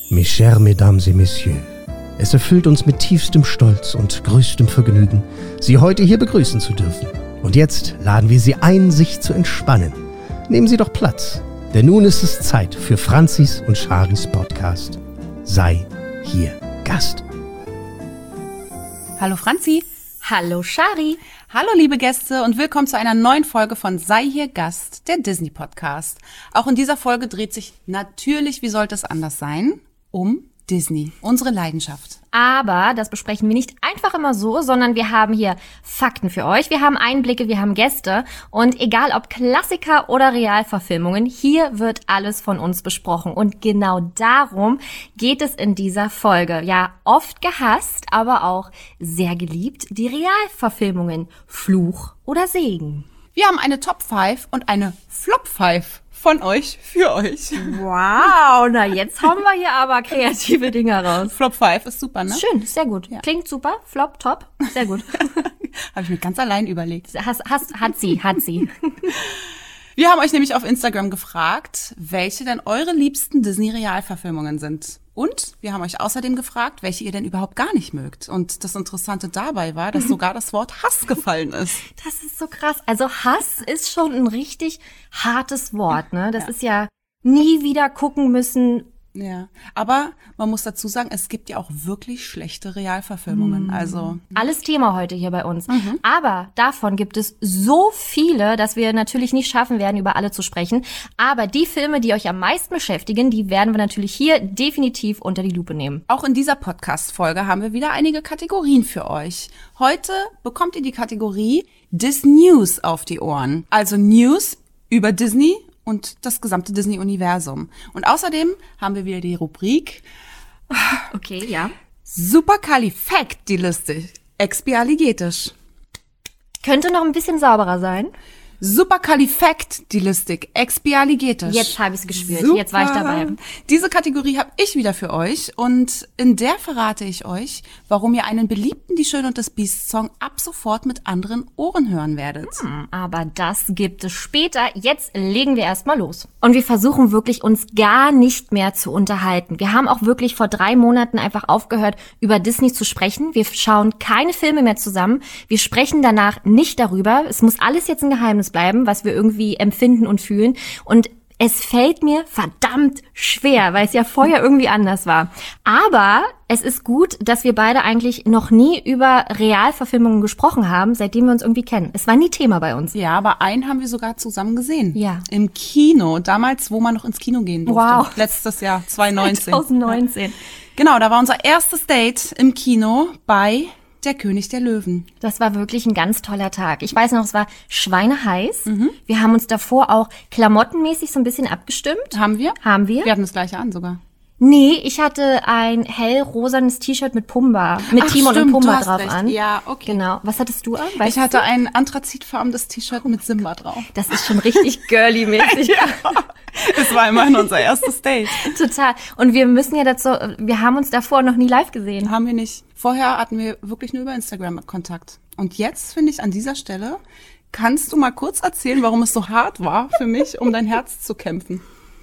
Mes chers Mesdames et Messieurs, es erfüllt uns mit tiefstem Stolz und größtem Vergnügen, Sie heute hier begrüßen zu dürfen. Und jetzt laden wir Sie ein, sich zu entspannen. Nehmen Sie doch Platz, denn nun ist es Zeit für Franzis und Charis Podcast. Sei hier Gast. Hallo Franzi. Hallo Chari. Hallo liebe Gäste und willkommen zu einer neuen Folge von Sei hier Gast, der Disney-Podcast. Auch in dieser Folge dreht sich natürlich, wie sollte es anders sein, um Disney, unsere Leidenschaft. Aber das besprechen wir nicht einfach immer so, sondern wir haben hier Fakten für euch. Wir haben Einblicke, wir haben Gäste. Und egal ob Klassiker oder Realverfilmungen, hier wird alles von uns besprochen. Und genau darum geht es in dieser Folge. Ja, oft gehasst, aber auch sehr geliebt, die Realverfilmungen. Fluch oder Segen. Wir haben eine Top 5 und eine Flop 5 von euch für euch. Wow, na jetzt hauen wir hier aber kreative Dinge raus. Flop 5 ist super, ne? Schön, sehr gut. Ja. Klingt super, Flop, top, sehr gut. Habe ich mir ganz allein überlegt. Hat sie. Wir haben euch nämlich auf Instagram gefragt, welche denn eure liebsten Disney-Realverfilmungen sind. Und wir haben euch außerdem gefragt, welche ihr denn überhaupt gar nicht mögt. Und das Interessante dabei war, dass sogar das Wort Hass gefallen ist. Das ist so krass. Also Hass ist schon ein richtig hartes Wort, ne? Das ist ja nie wieder gucken müssen. Ja, aber man muss dazu sagen, es gibt ja auch wirklich schlechte Realverfilmungen. Also alles Thema heute hier bei uns. Aber davon gibt es so viele, dass wir natürlich nicht schaffen werden, über alle zu sprechen. Aber die Filme, die euch am meisten beschäftigen, die werden wir natürlich hier definitiv unter die Lupe nehmen. Auch in dieser Podcast-Folge haben wir wieder einige Kategorien für euch. Heute bekommt ihr die Kategorie Dis-News auf die Ohren. Also News über Disney und das gesamte Disney-Universum. Und außerdem haben wir wieder die Rubrik Okay, ja. Superkalifragilistik-Expialigetisch. Könnte noch ein bisschen sauberer sein. Superkalifragilistik-Expialigetisch. Jetzt habe ich es gespürt. Super. Jetzt war ich dabei. Diese Kategorie habe ich wieder für euch und in der verrate ich euch, warum ihr einen beliebten Die Schöne und das Biest Song ab sofort mit anderen Ohren hören werdet. Aber das gibt es später. Jetzt legen wir erstmal los. Und wir versuchen wirklich, uns gar nicht mehr zu unterhalten. Wir haben auch wirklich vor 3 Monaten einfach aufgehört, über Disney zu sprechen. Wir schauen keine Filme mehr zusammen. Wir sprechen danach nicht darüber. Es muss alles jetzt ein Geheimnis bleiben, was wir irgendwie empfinden und fühlen. Und es fällt mir verdammt schwer, weil es ja vorher irgendwie anders war. Aber es ist gut, dass wir beide eigentlich noch nie über Realverfilmungen gesprochen haben, seitdem wir uns irgendwie kennen. Es war nie Thema bei uns. Ja, aber einen haben wir sogar zusammen gesehen. Ja. Im Kino, damals, wo man noch ins Kino gehen durfte. Wow. Letztes Jahr, 2019. 2019. Genau, da war unser erstes Date im Kino bei Der König der Löwen. Das war wirklich ein ganz toller Tag. Ich weiß noch, es war schweineheiß. Wir haben uns davor auch klamottenmäßig so ein bisschen abgestimmt. Haben wir? Haben wir? Wir hatten das gleiche an sogar. Nee, ich hatte ein hellrosanes T-Shirt mit Pumba, mit Timon stimmt, und Pumba du hast drauf recht. an. Ja, okay. Genau. Was hattest du an? Ich hatte ein anthrazitfarbenes T-Shirt mit Simba drauf. Das ist schon richtig girly-mäßig. Ja, es war immerhin unser erstes Date. Total. Und wir müssen ja dazu, wir haben uns davor noch nie live gesehen. Haben wir nicht. Vorher hatten wir wirklich nur über Instagram Kontakt. Und jetzt finde ich an dieser Stelle, kannst du mal kurz erzählen, warum es so hart war für mich, um dein Herz zu kämpfen?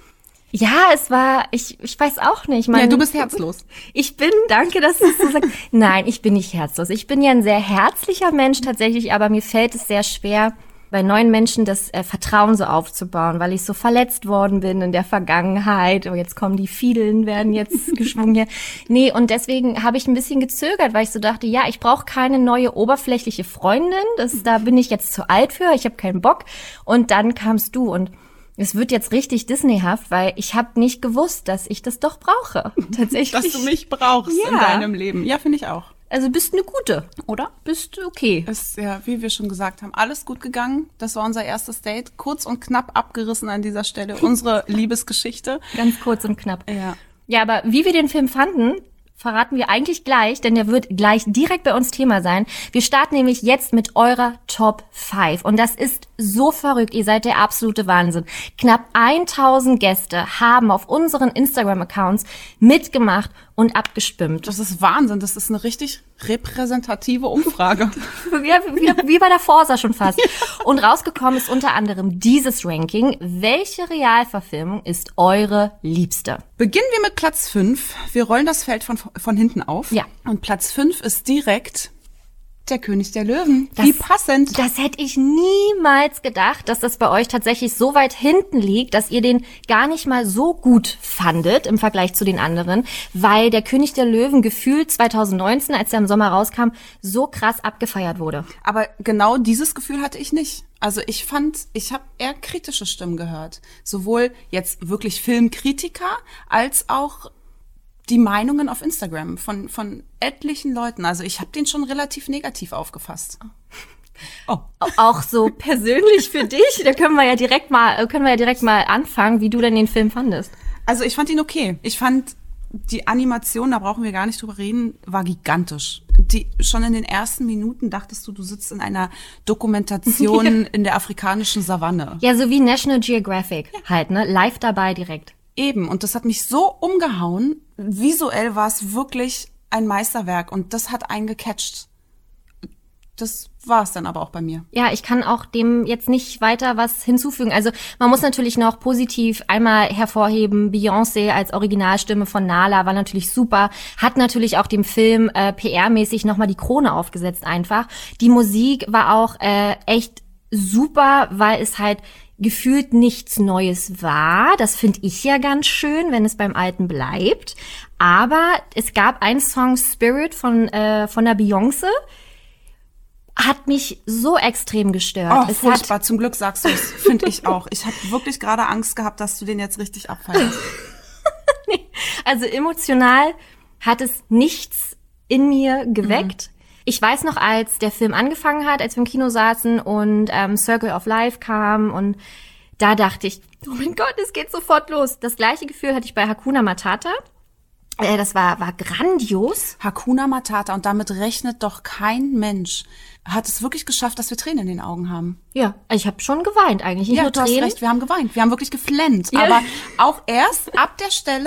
Ja, es war, ich weiß auch nicht. Ja, du bist herzlos. Danke, dass du es so sagst. Nein, ich bin nicht herzlos. Ich bin ja ein sehr herzlicher Mensch tatsächlich, aber mir fällt es sehr schwer, bei neuen Menschen das Vertrauen so aufzubauen, weil ich so verletzt worden bin in der Vergangenheit. Oh, jetzt kommen die Fiedeln, werden jetzt geschwungen hier. Nee, und deswegen habe ich ein bisschen gezögert, weil ich so dachte, ja, ich brauche keine neue oberflächliche Freundin. Da bin ich jetzt zu alt für, ich habe keinen Bock. Und dann kamst du und es wird jetzt richtig Disneyhaft, weil ich habe nicht gewusst, dass ich das doch brauche. Tatsächlich. Dass du mich brauchst in deinem Leben. Ja, finde ich auch. Also bist eine gute, oder? Bist okay. Ist ja, wie wir schon gesagt haben, alles gut gegangen. Das war unser erstes Date. Kurz und knapp abgerissen an dieser Stelle. Unsere Liebesgeschichte. Ganz kurz und knapp. Ja. Ja, aber wie wir den Film fanden, verraten wir eigentlich gleich, denn der wird gleich direkt bei uns Thema sein. Wir starten nämlich jetzt mit eurer Top 5. Und das ist so verrückt. Ihr seid der absolute Wahnsinn. Knapp 1000 Gäste haben auf unseren Instagram-Accounts mitgemacht und abgestimmt. Das ist Wahnsinn. Das ist eine richtig repräsentative Umfrage. Wie bei der Forsa schon fast. Und rausgekommen ist unter anderem dieses Ranking. Welche Realverfilmung ist eure liebste? Beginnen wir mit Platz 5. Wir rollen das Feld von hinten auf. Ja. Und Platz 5 ist direkt Der König der Löwen. Wie passend. Das hätte ich niemals gedacht, dass das bei euch tatsächlich so weit hinten liegt, dass ihr den gar nicht mal so gut fandet im Vergleich zu den anderen, weil Der König der Löwen gefühlt 2019, als er im Sommer rauskam, so krass abgefeiert wurde. Aber genau dieses Gefühl hatte ich nicht. Also ich habe eher kritische Stimmen gehört. Sowohl jetzt wirklich Filmkritiker als auch die Meinungen auf Instagram von etlichen Leuten. Also ich habe den schon relativ negativ aufgefasst. Oh. Auch so persönlich für dich? Da können wir ja direkt mal anfangen, wie du denn den Film fandest. Also ich fand ihn okay. Ich fand die Animation, da brauchen wir gar nicht drüber reden, war gigantisch. Schon in den ersten Minuten dachtest du sitzt in einer Dokumentation in der afrikanischen Savanne. Ja, so wie National Geographic halt, ne? Live dabei direkt. Eben, und das hat mich so umgehauen. Visuell war es wirklich ein Meisterwerk und das hat einen gecatcht. Das war es dann aber auch bei mir. Ja, ich kann auch dem jetzt nicht weiter was hinzufügen. Also man muss natürlich noch positiv einmal hervorheben, Beyoncé als Originalstimme von Nala war natürlich super, hat natürlich auch dem Film PR-mäßig nochmal die Krone aufgesetzt einfach. Die Musik war auch echt super, weil es halt gefühlt nichts Neues war. Das finde ich ja ganz schön, wenn es beim Alten bleibt. Aber es gab einen Song, Spirit von der Beyoncé, hat mich so extrem gestört. Oh, furchtbar. Zum Glück sagst du es, finde ich auch. Ich habe wirklich gerade Angst gehabt, dass du den jetzt richtig abfeierst. Nee, also emotional hat es nichts in mir geweckt. Ich weiß noch, als der Film angefangen hat, als wir im Kino saßen und Circle of Life kam und da dachte ich, oh mein Gott, es geht sofort los. Das gleiche Gefühl hatte ich bei Hakuna Matata. Das war grandios. Hakuna Matata, und damit rechnet doch kein Mensch, hat es wirklich geschafft, dass wir Tränen in den Augen haben. Ja, ich habe schon geweint eigentlich. Nicht ja, nur du hast Tränen. recht, wir haben geweint. Wir haben wirklich geflennt. Ja. Aber auch erst ab der Stelle,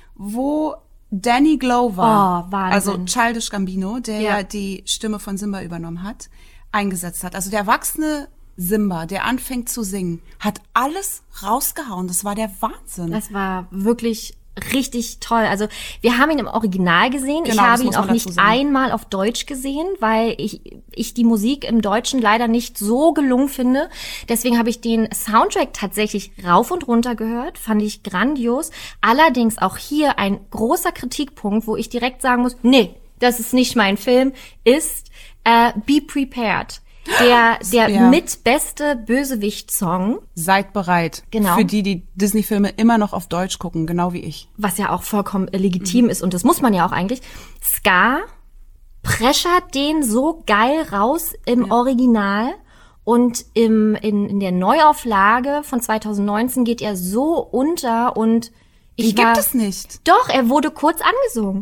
wo Danny Glover, also Childish Gambino, der ja die Stimme von Simba übernommen hat, eingesetzt hat. Also der erwachsene Simba, der anfängt zu singen, hat alles rausgehauen. Das war der Wahnsinn. Das war wirklich richtig toll. Also wir haben ihn im Original gesehen. Genau, ich habe ihn auch nicht einmal auf Deutsch gesehen, weil ich die Musik im Deutschen leider nicht so gelungen finde. Deswegen habe ich den Soundtrack tatsächlich rauf und runter gehört. Fand ich grandios. Allerdings auch hier ein großer Kritikpunkt, wo ich direkt sagen muss, nee, das ist nicht mein Film, ist Be Prepared. Der mitbeste Bösewicht-Song. Seid bereit. Genau. Für die Disney-Filme immer noch auf Deutsch gucken, genau wie ich. Was ja auch vollkommen legitim ist und das muss man ja auch eigentlich. Scar preschert den so geil raus im Original und in der Neuauflage von 2019 geht er so unter und die gibt es nicht. Doch, er wurde kurz angesungen.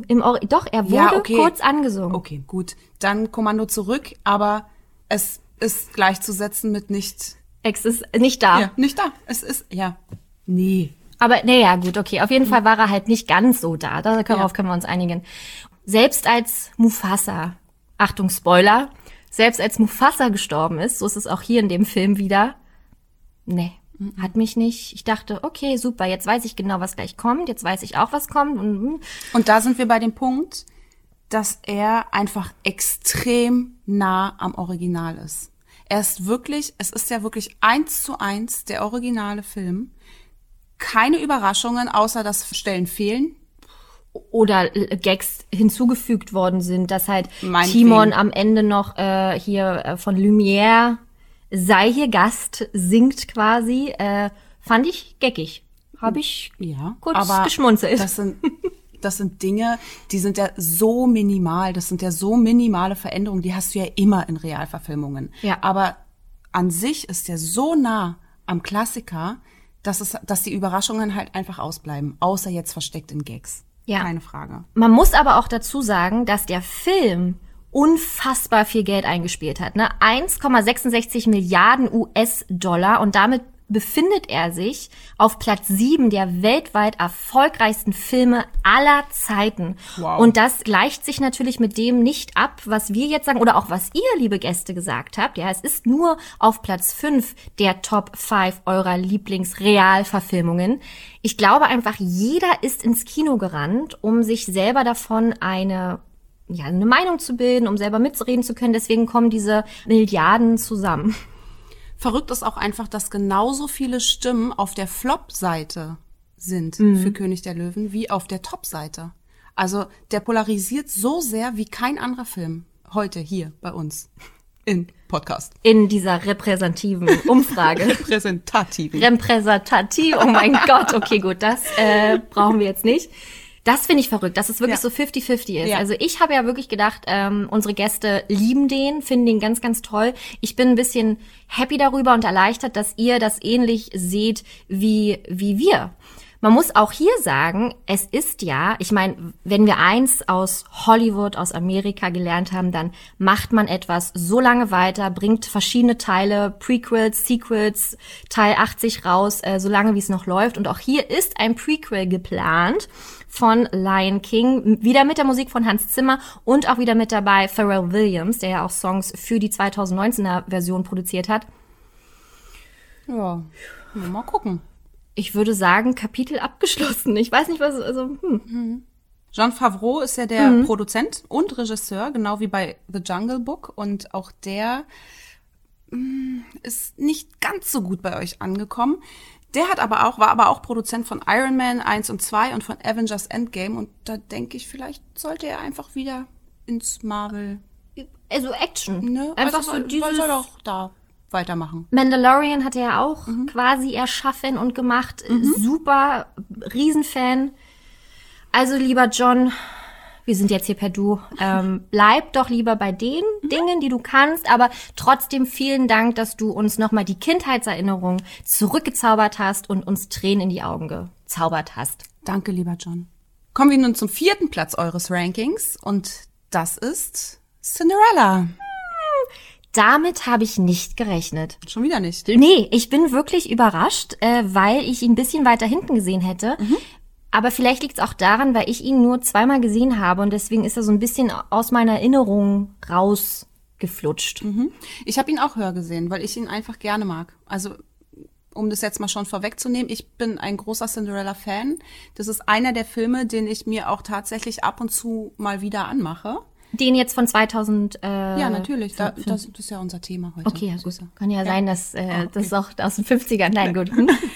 Kurz angesungen. Okay, gut. Dann Kommando zurück, aber es ist gleichzusetzen mit nicht. Es ist nicht da. Ja, nicht da. Es ist, ja. Nee. Aber, naja, gut, okay. Auf jeden Fall war er halt nicht ganz so da. Darauf können wir uns einigen. Selbst als Mufasa, Achtung, Spoiler, selbst als Mufasa gestorben ist, so ist es auch hier in dem Film wieder, nee, hat mich nicht. Ich dachte, okay, super, jetzt weiß ich genau, was gleich kommt. Jetzt weiß ich auch, was kommt. Und da sind wir bei dem Punkt, dass er einfach extrem nah am Original ist. Es ist ja wirklich 1:1 der originale Film. Keine Überraschungen, außer dass Stellen fehlen. Oder Gags hinzugefügt worden sind, dass halt Timon am Ende noch von Lumière sei hier Gast singt quasi. Fand ich geckig. Habe ich kurz geschmunzelt. Das sind Dinge, die sind ja so minimal, das sind ja so minimale Veränderungen, die hast du ja immer in Realverfilmungen. Ja. Aber an sich ist der so nah am Klassiker, dass die Überraschungen halt einfach ausbleiben, außer jetzt versteckt in Gags. Ja. Keine Frage. Man muss aber auch dazu sagen, dass der Film unfassbar viel Geld eingespielt hat, ne? 1,66 Milliarden US-Dollar und damit befindet er sich auf Platz 7 der weltweit erfolgreichsten Filme aller Zeiten. Wow. Und das gleicht sich natürlich mit dem nicht ab, was wir jetzt sagen oder auch was ihr, liebe Gäste, gesagt habt. Ja, es ist nur auf Platz 5 der Top 5 eurer Lieblingsrealverfilmungen. Ich glaube einfach, jeder ist ins Kino gerannt, um sich selber davon eine Meinung zu bilden, um selber mitreden zu können. Deswegen kommen diese Milliarden zusammen. Verrückt ist auch einfach, dass genauso viele Stimmen auf der Flop-Seite sind für König der Löwen wie auf der Top-Seite. Also der polarisiert so sehr wie kein anderer Film heute hier bei uns im Podcast. In dieser repräsentativen Umfrage. Repräsentativ, oh mein Gott, okay, gut, das brauchen wir jetzt nicht. Das finde ich verrückt, dass es wirklich so 50-50 ist. Ja. Also ich habe ja wirklich gedacht, unsere Gäste lieben den, finden den ganz, ganz toll. Ich bin ein bisschen happy darüber und erleichtert, dass ihr das ähnlich seht wie wir. Man muss auch hier sagen, es ist ja, ich meine, wenn wir eins aus Hollywood, aus Amerika gelernt haben, dann macht man etwas so lange weiter, bringt verschiedene Teile, Prequels, Sequels, Teil 80 raus, so lange wie es noch läuft. Und auch hier ist ein Prequel geplant von Lion King, wieder mit der Musik von Hans Zimmer und auch wieder mit dabei Pharrell Williams, der ja auch Songs für die 2019er Version produziert hat. Ja, mal gucken. Ich würde sagen, Kapitel abgeschlossen. Ich weiß nicht, was, Jon Favreau ist ja der Produzent und Regisseur, genau wie bei The Jungle Book. Und auch der ist nicht ganz so gut bei euch angekommen. Der war aber auch Produzent von Iron Man 1 und 2 und von Avengers Endgame. Und da denke ich, vielleicht sollte er einfach wieder ins Marvel. Also Action. Ne? Einfach also, so dieses... soll doch da weitermachen. Mandalorian hat er ja auch quasi erschaffen und gemacht. Super, Riesenfan. Also lieber John, wir sind jetzt hier per Du. Bleib doch lieber bei den Dingen, die du kannst. Aber trotzdem vielen Dank, dass du uns nochmal die Kindheitserinnerung zurückgezaubert hast und uns Tränen in die Augen gezaubert hast. Danke, lieber John. Kommen wir nun zum 4. Platz eures Rankings. Und das ist Cinderella. Damit habe ich nicht gerechnet. Schon wieder nicht. Nee, ich bin wirklich überrascht, weil ich ihn ein bisschen weiter hinten gesehen hätte. Aber vielleicht liegt es auch daran, weil ich ihn nur zweimal gesehen habe und deswegen ist er so ein bisschen aus meiner Erinnerung rausgeflutscht. Ich habe ihn auch höher gesehen, weil ich ihn einfach gerne mag. Also um das jetzt mal schon vorwegzunehmen, ich bin ein großer Cinderella-Fan. Das ist einer der Filme, den ich mir auch tatsächlich ab und zu mal wieder anmache. Den jetzt von 2000. Ja, natürlich. Das ist ja unser Thema heute. Okay, ja, gut. Kann ja sein, dass das auch aus den 50ern. Nein, gut.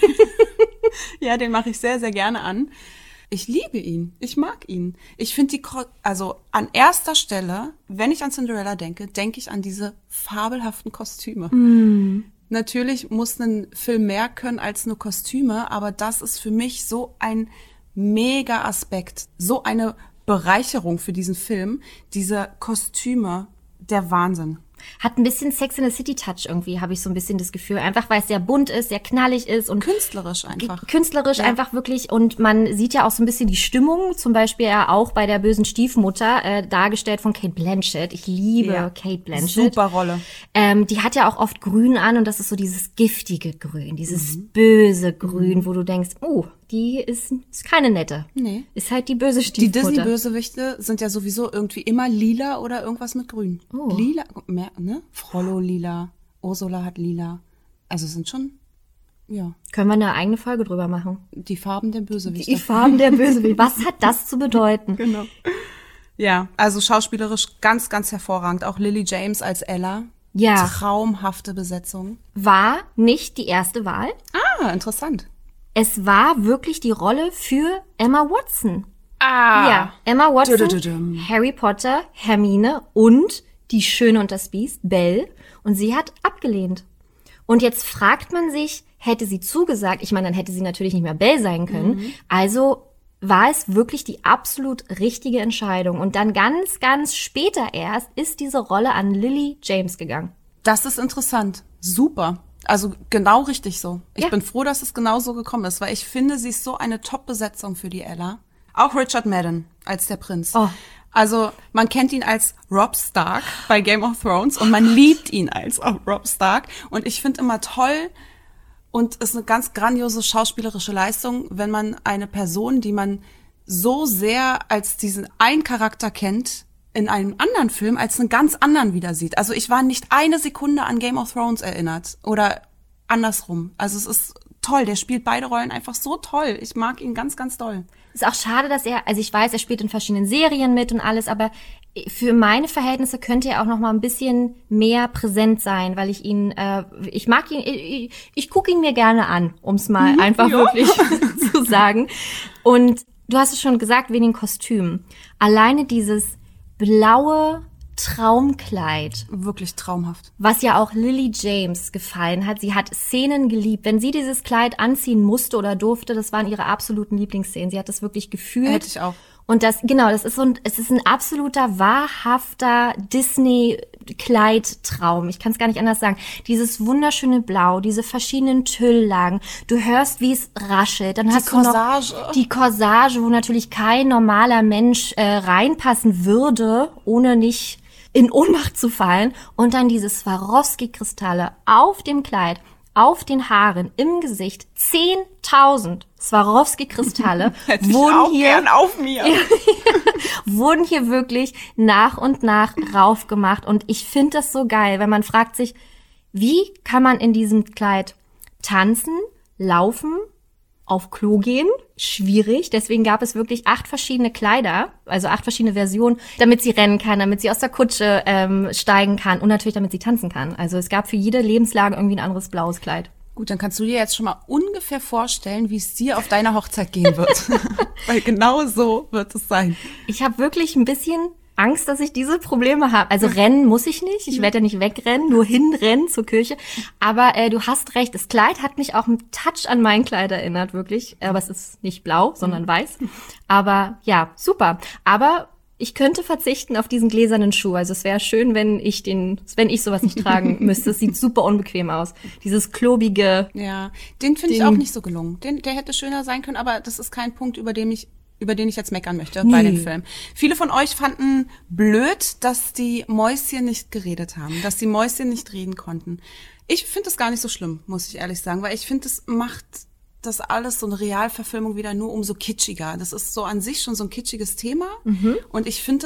Ja, den mache ich sehr, sehr gerne an. Ich liebe ihn. Ich mag ihn. Ich finde also an erster Stelle, wenn ich an Cinderella denke, denke ich an diese fabelhaften Kostüme. Natürlich muss ein Film mehr können als nur Kostüme, aber das ist für mich so ein mega Aspekt, so eine Bereicherung für diesen Film, diese Kostüme, der Wahnsinn. Hat ein bisschen Sex in the City Touch irgendwie, habe ich so ein bisschen das Gefühl. Einfach, weil es sehr bunt ist, sehr knallig ist und künstlerisch einfach. Künstlerisch einfach wirklich. Und man sieht ja auch so ein bisschen die Stimmung, zum Beispiel ja auch bei der bösen Stiefmutter, dargestellt von Cate Blanchett. Ich liebe Cate Blanchett. Super Rolle. Die hat ja auch oft Grün an und das ist so dieses giftige Grün, dieses böse Grün, wo du denkst, die ist keine nette. Nee. Ist halt die böse Stiefmutter. Die Disney-Bösewichte sind ja sowieso irgendwie immer lila oder irgendwas mit Grün. Lila, mehr, ne? Frollo lila, Ursula hat lila. Also sind schon, ja. Können wir eine eigene Folge drüber machen? Die Farben der Bösewichte. Die Farben der Bösewichte. Was hat das zu bedeuten? Genau. Ja, also schauspielerisch ganz, ganz hervorragend. Auch Lily James als Ella. Ja. Traumhafte Besetzung. War nicht die erste Wahl. Ah, interessant. Es war wirklich die Rolle für Emma Watson. Ja, Emma Watson, Harry Potter, Hermine und die Schöne und das Biest, Belle. Und sie hat abgelehnt. Und jetzt fragt man sich, hätte sie zugesagt, ich meine, dann hätte sie natürlich nicht mehr Belle sein können. Also war es wirklich die absolut richtige Entscheidung. Und dann ganz, ganz später erst ist diese Rolle an Lily James gegangen. Das ist interessant. Super. Also genau richtig so. Ich bin froh, dass es genau so gekommen ist, weil ich finde, sie ist so eine Top-Besetzung für die Ella. Auch Richard Madden als der Prinz. Also man kennt ihn als Robb Stark bei Game of Thrones und man liebt ihn als Robb Stark. Und ich finde immer toll, und ist eine ganz grandiose schauspielerische Leistung, wenn man eine Person, die man so sehr als diesen einen Charakter kennt, in einem anderen Film als einen ganz anderen wieder sieht. Also ich war nicht eine Sekunde an Game of Thrones erinnert oder andersrum. Also es ist toll, der spielt beide Rollen einfach so toll. Ich mag ihn ganz, ganz doll. Ist auch schade, dass also ich weiß, er spielt in verschiedenen Serien mit und alles, aber für meine Verhältnisse könnte er auch noch mal ein bisschen mehr präsent sein, weil ich ihn, ich mag ihn, ich gucke ihn mir gerne an, um es mal einfach wirklich zu sagen. Und du hast es schon gesagt, wegen den Kostümen. Alleine dieses blaue Traumkleid. Wirklich traumhaft. Was ja auch Lily James gefallen hat. Sie hat Szenen geliebt. Wenn sie dieses Kleid anziehen musste oder durfte, das waren ihre absoluten Lieblingsszenen. Sie hat das wirklich gefühlt. Hätte ich auch. Und es ist ein absoluter, wahrhafter Disney-Kleidtraum. Ich kann es gar nicht anders sagen. Dieses wunderschöne Blau, diese verschiedenen Tülllagen. Du hörst, wie es raschelt. Dann hast du noch die Corsage, wo natürlich kein normaler Mensch reinpassen würde, ohne nicht in Ohnmacht zu fallen. Und dann diese Swarovski-Kristalle auf dem Kleid, auf den Haaren, im Gesicht. 10.000 Swarovski-Kristalle wurden hier wirklich nach und nach raufgemacht. Und ich finde das so geil, weil man fragt sich, wie kann man in diesem Kleid tanzen, laufen, auf Klo gehen? Schwierig. Deswegen gab es wirklich 8 verschiedene Kleider, also 8 verschiedene Versionen, damit sie rennen kann, damit sie aus der Kutsche steigen kann und natürlich damit sie tanzen kann. Also es gab für jede Lebenslage irgendwie ein anderes blaues Kleid. Gut, dann kannst du dir jetzt schon mal ungefähr vorstellen, wie es dir auf deiner Hochzeit gehen wird. Weil genau so wird es sein. Ich habe wirklich ein bisschen Angst, dass ich diese Probleme habe. Also rennen muss ich nicht. Ich werde ja nicht wegrennen, nur hinrennen zur Kirche. Aber du hast recht, das Kleid hat mich auch einen Touch an mein Kleid erinnert, wirklich. Aber es ist nicht blau, sondern weiß. Aber ja, super. Aber ich könnte verzichten auf diesen gläsernen Schuh. Also es wäre schön, wenn ich sowas nicht tragen müsste. Es sieht super unbequem aus. Dieses klobige. Ja, den finde ich auch nicht so gelungen. Der hätte schöner sein können, aber das ist kein Punkt, über den ich jetzt meckern möchte bei dem Film. Viele von euch fanden blöd, dass die Mäuschen nicht geredet haben, dass die Mäuschen nicht reden konnten. Ich finde das gar nicht so schlimm, muss ich ehrlich sagen, weil ich finde, das macht das alles, so eine Realverfilmung, wieder nur umso kitschiger. Das ist so an sich schon so ein kitschiges Thema. Und ich finde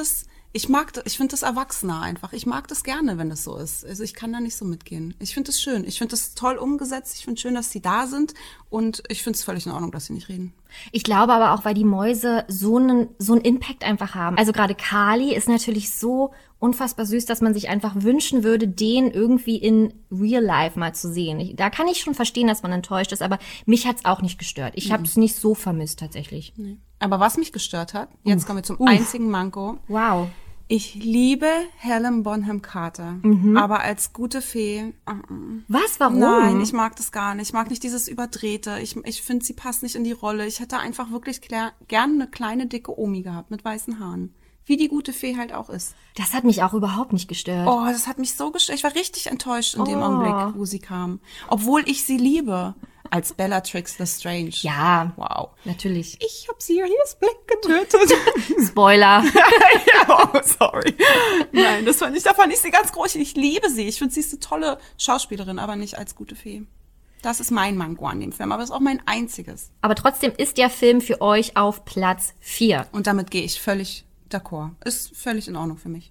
das erwachsener einfach. Ich mag das gerne, wenn das so ist. Also ich kann da nicht so mitgehen. Ich finde das schön. Ich finde das toll umgesetzt. Ich finde schön, dass sie da sind. Und ich finde es völlig in Ordnung, dass sie nicht reden. Ich glaube aber auch, weil die Mäuse so einen Impact einfach haben. Also gerade Kali ist natürlich so unfassbar süß, dass man sich einfach wünschen würde, den irgendwie in Real Life mal zu sehen. Da kann ich schon verstehen, dass man enttäuscht ist, aber mich hat's auch nicht gestört. Ich habe es nicht so vermisst tatsächlich. Nee. Aber was mich gestört hat, jetzt kommen wir zum einzigen Manko. Wow. Ich liebe Helen Bonham Carter, aber als gute Fee. Was? Warum? Nein, ich mag das gar nicht. Ich mag nicht dieses Überdrehte. Ich finde, sie passt nicht in die Rolle. Ich hätte einfach wirklich gerne eine kleine, dicke Omi gehabt mit weißen Haaren. Wie die gute Fee halt auch ist. Das hat mich auch überhaupt nicht gestört. Oh, das hat mich so gestört. Ich war richtig enttäuscht in dem Augenblick, wo sie kam. Obwohl ich sie liebe. Als Bellatrix Lestrange. Ja. Wow. Natürlich. Ich habe Sirius Black getötet. Spoiler. Ja, oh, sorry. Nein, da fand ich sie ganz groß. Ich liebe sie. Ich finde, sie ist eine tolle Schauspielerin, aber nicht als gute Fee. Das ist mein Manko an dem Film, aber das ist auch mein einziges. Aber trotzdem ist der Film für euch auf Platz 4. Und damit gehe ich völlig d'accord. Ist völlig in Ordnung für mich.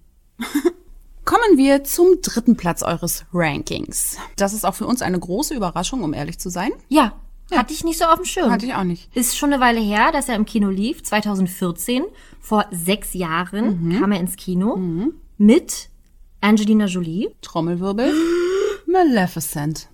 Kommen wir zum 3. Platz eures Rankings. Das ist auch für uns eine große Überraschung, um ehrlich zu sein. Ja, hatte ich nicht so auf dem Schirm. Hatte ich auch nicht. Ist schon eine Weile her, dass er im Kino lief, 2014. Vor 6 Jahren kam er ins Kino mit Angelina Jolie. Trommelwirbel. Maleficent.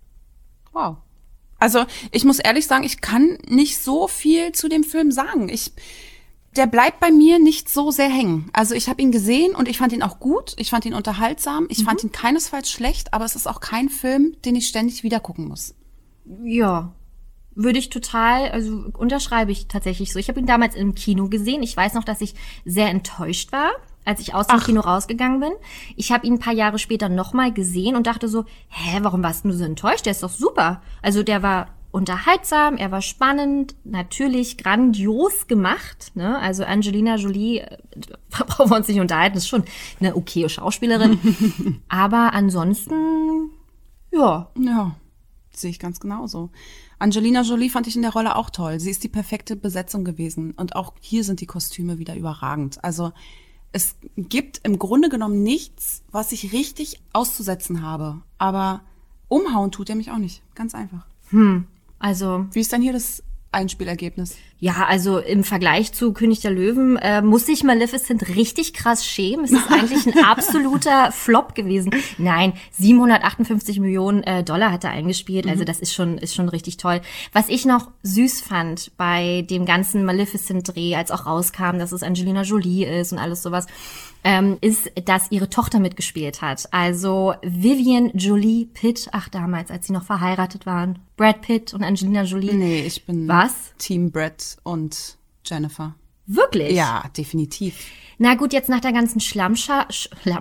Wow. Also, ich muss ehrlich sagen, ich kann nicht so viel zu dem Film sagen. Der bleibt bei mir nicht so sehr hängen. Also ich habe ihn gesehen und ich fand ihn auch gut. Ich fand ihn unterhaltsam. Ich fand ihn keinesfalls schlecht, aber es ist auch kein Film, den ich ständig wieder gucken muss. Ja, würde ich unterschreibe ich tatsächlich so. Ich habe ihn damals im Kino gesehen. Ich weiß noch, dass ich sehr enttäuscht war, als ich aus dem Kino rausgegangen bin. Ich habe ihn ein paar Jahre später nochmal gesehen und dachte so, warum warst du so enttäuscht? Der ist doch super. Also der war unterhaltsam, er war spannend, natürlich grandios gemacht, ne? Also Angelina Jolie, brauchen wir uns nicht unterhalten, ist schon eine okaye Schauspielerin. Aber ansonsten, ja. Sehe ich ganz genauso. Angelina Jolie fand ich in der Rolle auch toll. Sie ist die perfekte Besetzung gewesen. Und auch hier sind die Kostüme wieder überragend. Also es gibt im Grunde genommen nichts, was ich richtig auszusetzen habe. Aber umhauen tut er mich auch nicht. Ganz einfach. Also, Wie ist denn hier das Einspielergebnis? ja, also im Vergleich zu König der Löwen muss sich Maleficent richtig krass schämen. Es ist eigentlich ein absoluter Flop gewesen. Nein, 758 Millionen Dollar hat er eingespielt. Also das ist schon richtig toll. Was ich noch süß fand bei dem ganzen Maleficent-Dreh, als auch rauskam, dass es Angelina Jolie ist und alles sowas, ist, dass ihre Tochter mitgespielt hat. Also Vivian Jolie Pitt, damals, als sie noch verheiratet waren. Brad Pitt und Angelina Jolie. Nee, ich bin Was? Team Brad und Jennifer. Wirklich? Ja, definitiv. Na gut, jetzt nach der ganzen Schlammschlacht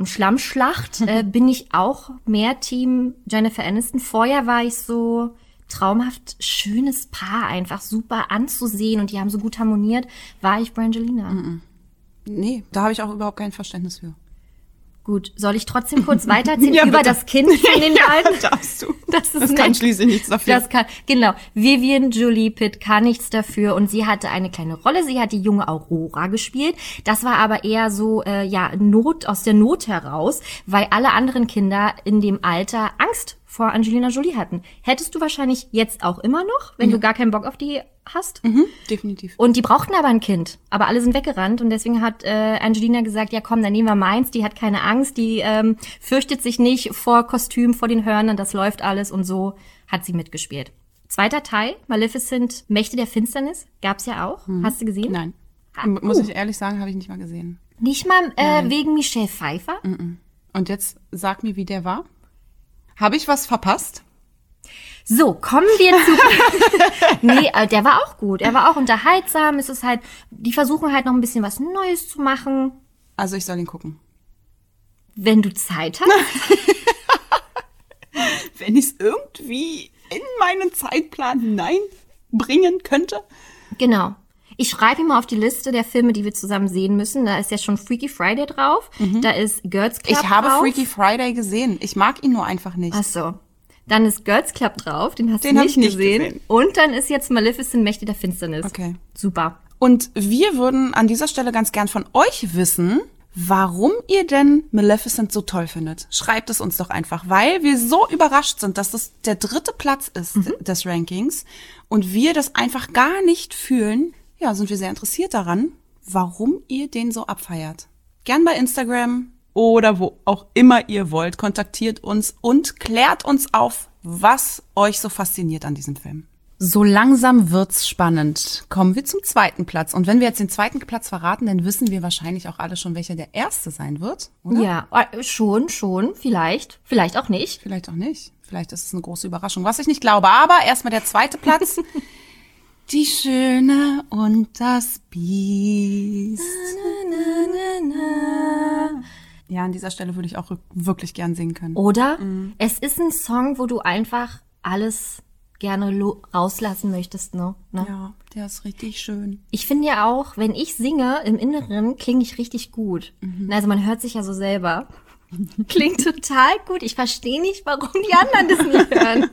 bin ich auch mehr Team Jennifer Aniston. Vorher war ich so traumhaft schönes Paar, einfach super anzusehen und die haben so gut harmoniert. War ich Brangelina? Nee, da habe ich auch überhaupt kein Verständnis für. Gut, soll ich trotzdem kurz weitererzählen Ja, über bitte. das Kind von den beiden? darfst du. Das ist Das kann nett. schließlich nichts dafür. Das kann, genau. Vivian Jolie Pitt kann nichts dafür und sie hatte eine kleine Rolle. Sie hat die junge Aurora gespielt. Das war aber eher so, aus der Not heraus, weil alle anderen Kinder in dem Alter Angst vor Angelina Jolie hatten. Hättest du wahrscheinlich jetzt auch immer noch, wenn du gar keinen Bock auf die hast. Definitiv. Und die brauchten aber ein Kind. Aber alle sind weggerannt und deswegen hat Angelina gesagt, ja komm, dann nehmen wir meins. Die hat keine Angst, die fürchtet sich nicht vor Kostüm, vor den Hörnern, das läuft alles und so hat sie mitgespielt. Zweiter Teil, Maleficent, Mächte der Finsternis, gab's ja auch. Hast du gesehen? Nein. Muss ich ehrlich sagen, habe ich nicht mal gesehen. Nicht mal wegen Michelle Pfeiffer? Und jetzt sag mir, wie der war. Habe ich was verpasst? So, kommen wir zu... Nee, der war auch gut. Er war auch unterhaltsam. Es ist halt, die versuchen halt noch ein bisschen was Neues zu machen. Also ich soll ihn gucken. Wenn du Zeit hast. Wenn ich es irgendwie in meinen Zeitplan hineinbringen könnte. Genau. Ich schreibe ihm mal auf die Liste der Filme, die wir zusammen sehen müssen. Da ist ja schon Freaky Friday drauf. Da ist Girls Club drauf. Ich habe Freaky Friday gesehen. Ich mag ihn nur einfach nicht. Ach so. Dann ist Girls Club drauf. Den hast Den du hab nicht ich nicht gesehen. gesehen. Und dann ist jetzt Maleficent, Mächte der Finsternis. Okay. Super. Und wir würden an dieser Stelle ganz gern von euch wissen, warum ihr denn Maleficent so toll findet. Schreibt es uns doch einfach, weil wir so überrascht sind, dass das der 3. Platz ist des Rankings und wir das einfach gar nicht fühlen. Ja, sind wir sehr interessiert daran, warum ihr den so abfeiert. Gern bei Instagram oder wo auch immer ihr wollt, kontaktiert uns und klärt uns auf, was euch so fasziniert an diesem Film. So langsam wird's spannend. Kommen wir zum 2. Platz. Und wenn wir jetzt den 2. Platz verraten, dann wissen wir wahrscheinlich auch alle schon, welcher der erste sein wird, oder? Ja, schon, vielleicht. Vielleicht auch nicht. Vielleicht auch nicht. Vielleicht ist es eine große Überraschung, was ich nicht glaube. Aber erstmal der 2. Platz. Die Schöne und das Biest. Ja, an dieser Stelle würde ich auch wirklich gern singen können. Oder? Es ist ein Song, wo du einfach alles gerne rauslassen möchtest, ne? Ja, der ist richtig schön. Ich finde ja auch, wenn ich singe, im Inneren klinge ich richtig gut. Also man hört sich ja so selber. Klingt total gut. Ich verstehe nicht, warum die anderen das nicht hören.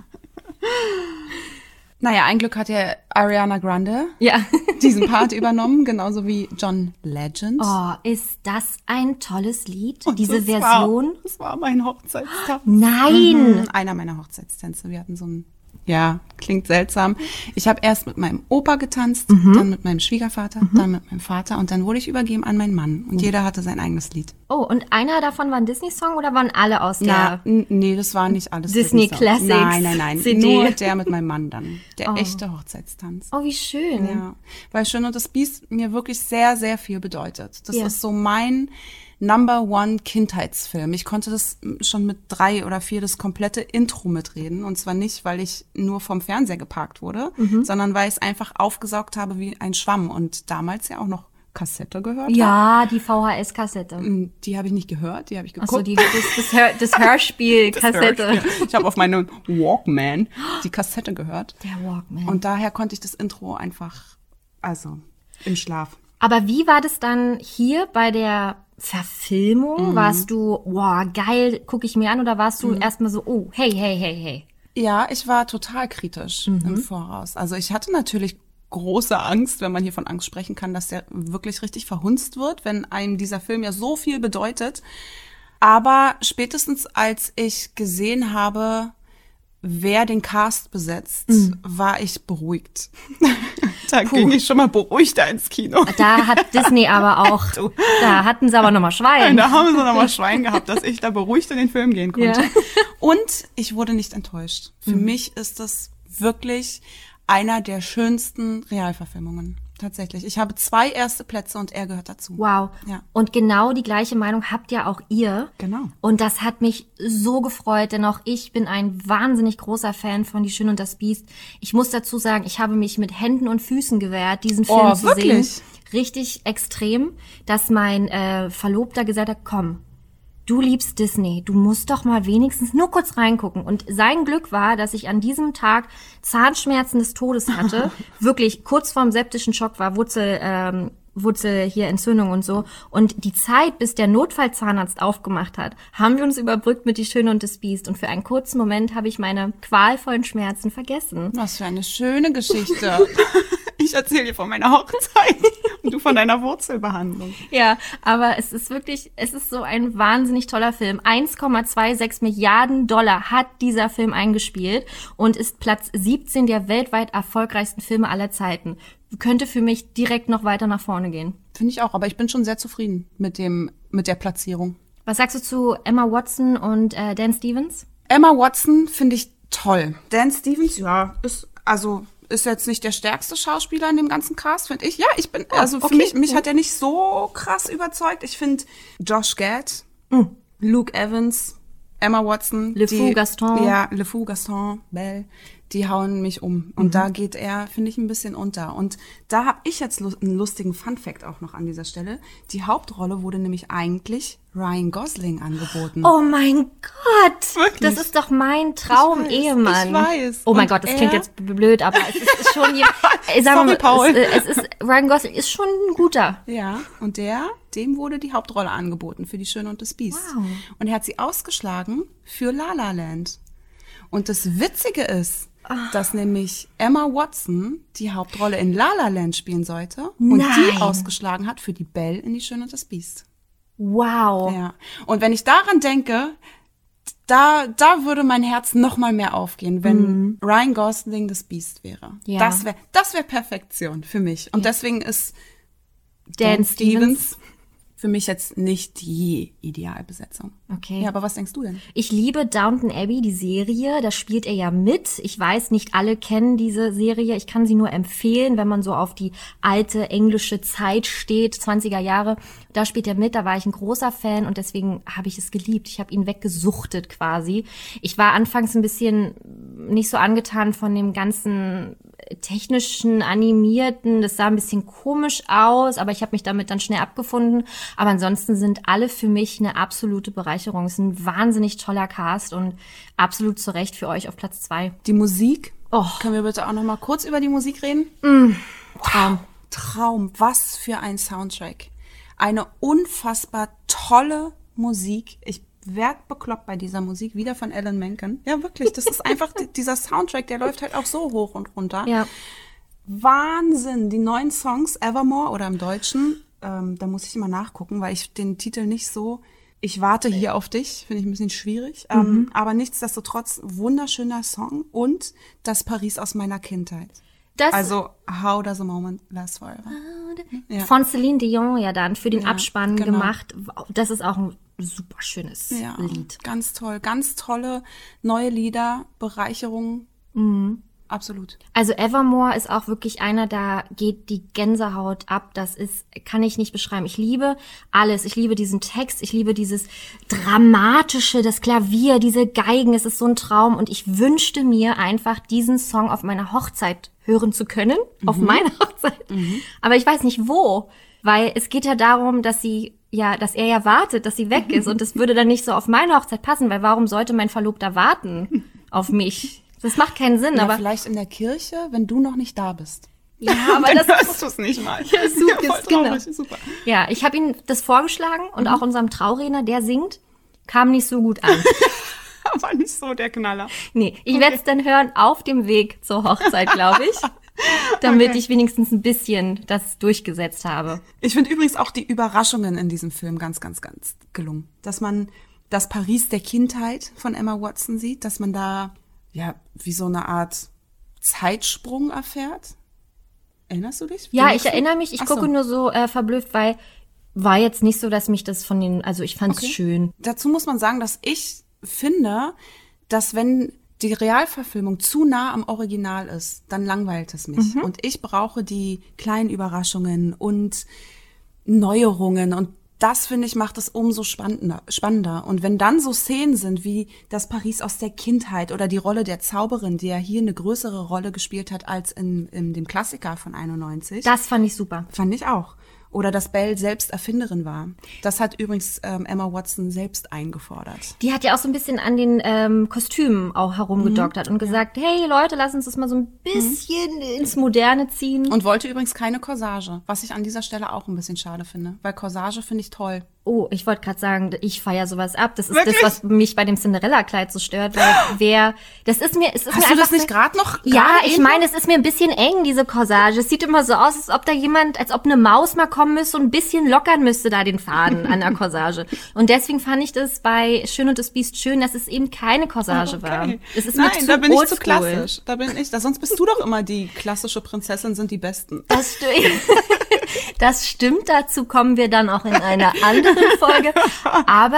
Naja, ein Glück hat ja Ariana Grande Ja. diesen Part übernommen, genauso wie John Legend. Oh, ist das ein tolles Lied? Und Diese das Version? Das war mein Hochzeitstanz. Nein! Einer meiner Hochzeitstänze. Wir hatten so ein, ja, klingt seltsam. Ich habe erst mit meinem Opa getanzt, dann mit meinem Schwiegervater, dann mit meinem Vater und dann wurde ich übergeben an meinen Mann. Und jeder hatte sein eigenes Lied. Oh, und einer davon war ein Disney-Song oder waren alle aus der... Nee, das war nicht alles. Disney Disney-Songs. Classics Nein. CD. Nur der mit meinem Mann dann. Der echte Hochzeitstanz. Oh, wie schön. Ja, weil Schön und das Biest mir wirklich sehr, sehr viel bedeutet. Das Ja. ist so mein Number One Kindheitsfilm. Ich konnte das schon mit 3 oder 4 das komplette Intro mitreden. Und zwar nicht, weil ich nur vom Fernseher geparkt wurde, sondern weil ich es einfach aufgesaugt habe wie ein Schwamm. Und damals ja auch noch Kassette gehört Ja, die VHS-Kassette. habe. Die habe ich nicht gehört, die habe ich geguckt. Achso, das Hörspiel-Kassette. Hörspiel. Ich habe auf meinem Walkman die Kassette gehört. Der Walkman. Und daher konnte ich das Intro einfach, also im Schlaf. Aber wie war das dann hier bei der Verfilmung? Warst du, wow, geil, gucke ich mir an, oder warst du erstmal so, oh, hey. Ja, ich war total kritisch im Voraus. Also ich hatte natürlich große Angst, wenn man hier von Angst sprechen kann, dass der wirklich richtig verhunzt wird, wenn einem dieser Film ja so viel bedeutet. Aber spätestens als ich gesehen habe, wer den Cast besetzt, war ich beruhigt. Da ging ich schon mal beruhigter ins Kino. Da hat Disney aber auch, da hatten sie aber nochmal Schwein. Da haben sie nochmal Schwein gehabt, dass ich da beruhigt in den Film gehen konnte. Ja. Und ich wurde nicht enttäuscht. Für mich ist das wirklich einer der schönsten Realverfilmungen. Tatsächlich. Ich habe 2 erste Plätze und er gehört dazu. Wow. Ja. Und genau die gleiche Meinung habt ja auch ihr. Genau. Und das hat mich so gefreut, denn auch ich bin ein wahnsinnig großer Fan von Die Schöne und das Biest. Ich muss dazu sagen, ich habe mich mit Händen und Füßen gewehrt, diesen Film zu wirklich? sehen. Richtig extrem, dass mein Verlobter gesagt hat, komm, du liebst Disney, du musst doch mal wenigstens nur kurz reingucken. Und sein Glück war, dass ich an diesem Tag Zahnschmerzen des Todes hatte, wirklich kurz vorm septischen Schock war, Wurzel hier Entzündung und so. Und die Zeit, bis der Notfallzahnarzt aufgemacht hat, haben wir uns überbrückt mit Die Schöne und das Biest. Und für einen kurzen Moment habe ich meine qualvollen Schmerzen vergessen. Was für eine schöne Geschichte. Ich erzähle dir von meiner Hochzeit und du von deiner Wurzelbehandlung. Ja, aber es ist so ein wahnsinnig toller Film. 1,26 Milliarden Dollar hat dieser Film eingespielt und ist Platz 17 der weltweit erfolgreichsten Filme aller Zeiten. Könnte für mich direkt noch weiter nach vorne gehen. Finde ich auch, aber ich bin schon sehr zufrieden mit der Platzierung. Was sagst du zu Emma Watson und Dan Stevens? Emma Watson finde ich toll. Dan Stevens, ja, ist jetzt nicht der stärkste Schauspieler in dem ganzen Cast, finde ich. Ja, für mich hat er nicht so krass überzeugt. Ich finde Josh Gad, Luke Evans, Emma Watson, LeFou Gaston, Belle, die hauen mich um. Und da geht er, finde ich, ein bisschen unter. Und da habe ich jetzt einen lustigen Funfact auch noch an dieser Stelle. Die Hauptrolle wurde nämlich eigentlich Ryan Gosling angeboten. Oh mein Gott! Wirklich? Das ist doch mein Traum-Ehemann. Ich weiß. Oh mein Und Gott, das klingt jetzt blöd, aber es ist schon hier. Sorry, Paul. Ryan Gosling ist schon ein guter. Ja, und dem wurde die Hauptrolle angeboten für Die Schöne und das Biest. Wow. Und er hat sie ausgeschlagen für La La Land. Und das Witzige ist, dass nämlich Emma Watson die Hauptrolle in La La Land spielen sollte und die ausgeschlagen hat für die Belle in Die Schöne und das Biest. Wow. Ja. Und wenn ich daran denke, da würde mein Herz noch mal mehr aufgehen, wenn Ryan Gosling das Biest wäre. Ja. Das wär Perfektion für mich. Und deswegen ist Dan Stevens für mich jetzt nicht die Idealbesetzung. Okay. Ja, aber was denkst du denn? Ich liebe Downton Abbey, die Serie. Da spielt er ja mit. Ich weiß, nicht alle kennen diese Serie. Ich kann sie nur empfehlen, wenn man so auf die alte englische Zeit steht, 20er Jahre. Da spielt er mit. Da war ich ein großer Fan und deswegen habe ich es geliebt. Ich habe ihn weggesuchtet quasi. Ich war anfangs ein bisschen nicht so angetan von dem ganzen technischen, animierten. Das sah ein bisschen komisch aus, aber ich habe mich damit dann schnell abgefunden. Aber ansonsten sind alle für mich eine absolute Bereicherung. Es ist ein wahnsinnig toller Cast und absolut zu Recht für euch auf Platz 2. Die Musik. Oh. Können wir bitte auch noch mal kurz über die Musik reden? Traum. Traum. Was für ein Soundtrack. Eine unfassbar tolle Musik. Ich werd bekloppt bei dieser Musik, wieder von Alan Menken. Ja, wirklich, das ist einfach, dieser Soundtrack, der läuft halt auch so hoch und runter. Ja. Wahnsinn, die neuen Songs, Evermore oder im Deutschen, da muss ich immer nachgucken, weil ich den Titel nicht so, ich warte hier auf dich, finde ich ein bisschen schwierig, aber nichtsdestotrotz, wunderschöner Song und das Paris aus meiner Kindheit. Also, How Does a Moment Last Forever. Ja. Von Celine Dion ja dann für den Abspann genau. gemacht. Das ist auch ein super schönes Lied. Ganz toll. Ganz tolle neue Lieder, Bereicherung. Absolut. Also Evermore ist auch wirklich einer, da geht die Gänsehaut ab. Das kann ich nicht beschreiben. Ich liebe alles. Ich liebe diesen Text. Ich liebe dieses Dramatische, das Klavier, diese Geigen. Es ist so ein Traum. Und ich wünschte mir einfach, diesen Song auf meiner Hochzeit hören zu können. Auf meiner Hochzeit. Aber ich weiß nicht wo. Weil es geht ja darum, dass er ja wartet, dass sie weg ist. Und das würde dann nicht so auf meine Hochzeit passen, weil warum sollte mein Verlobter warten auf mich? Das macht keinen Sinn. Ja, aber vielleicht in der Kirche, wenn du noch nicht da bist. Ja, aber dann hörst du es nicht mal. Ja, super, ja, voll traurig, super. Ja, ich habe ihm das vorgeschlagen und auch unserem Trauredner, der singt, kam nicht so gut an. Aber nicht so der Knaller. Nee, ich werde es dann hören auf dem Weg zur Hochzeit, glaube ich. Damit ich wenigstens ein bisschen das durchgesetzt habe. Ich finde übrigens auch die Überraschungen in diesem Film ganz, ganz, ganz gelungen. Dass man das Paris der Kindheit von Emma Watson sieht, dass man da ja wie so eine Art Zeitsprung erfährt. Erinnerst du dich? Ja, ich erinnere mich. Ich gucke nur so verblüfft, weil war jetzt nicht so, dass mich das also ich fand's schön. Dazu muss man sagen, dass ich finde, dass wenn die Realverfilmung zu nah am Original ist, dann langweilt es mich. Und ich brauche die kleinen Überraschungen und Neuerungen. Und das, finde ich, macht es umso spannender. Und wenn dann so Szenen sind wie das Paris aus der Kindheit oder die Rolle der Zauberin, die ja hier eine größere Rolle gespielt hat als in dem Klassiker von 91. Das fand ich super. Fand ich auch. Oder dass Belle selbst Erfinderin war. Das hat übrigens Emma Watson selbst eingefordert. Die hat ja auch so ein bisschen an den Kostümen auch herumgedoktert und gesagt, hey Leute, lass uns das mal so ein bisschen ins Moderne ziehen. Und wollte übrigens keine Corsage, was ich an dieser Stelle auch ein bisschen schade finde. Weil Corsage finde ich toll. Oh, ich wollte gerade sagen, ich feiere sowas ab. Das ist wirklich? Das, was mich bei dem Cinderella-Kleid so stört. Weil es ist mir Hast du das nicht gerade noch? Ja, ich meine, es ist mir ein bisschen eng, diese Corsage. Es sieht immer so aus, als ob da als ob eine Maus mal kommen müsste und ein bisschen lockern müsste da den Faden an der Corsage. Und deswegen fand ich das bei Schön und das Biest schön, dass es eben keine Corsage war. Es ist Nein, da bin ich zu klassisch. Sonst bist du doch immer die klassische Prinzessin, sind die Besten. Das stimmt. Das stimmt, dazu kommen wir dann auch in einer anderen Folge. Aber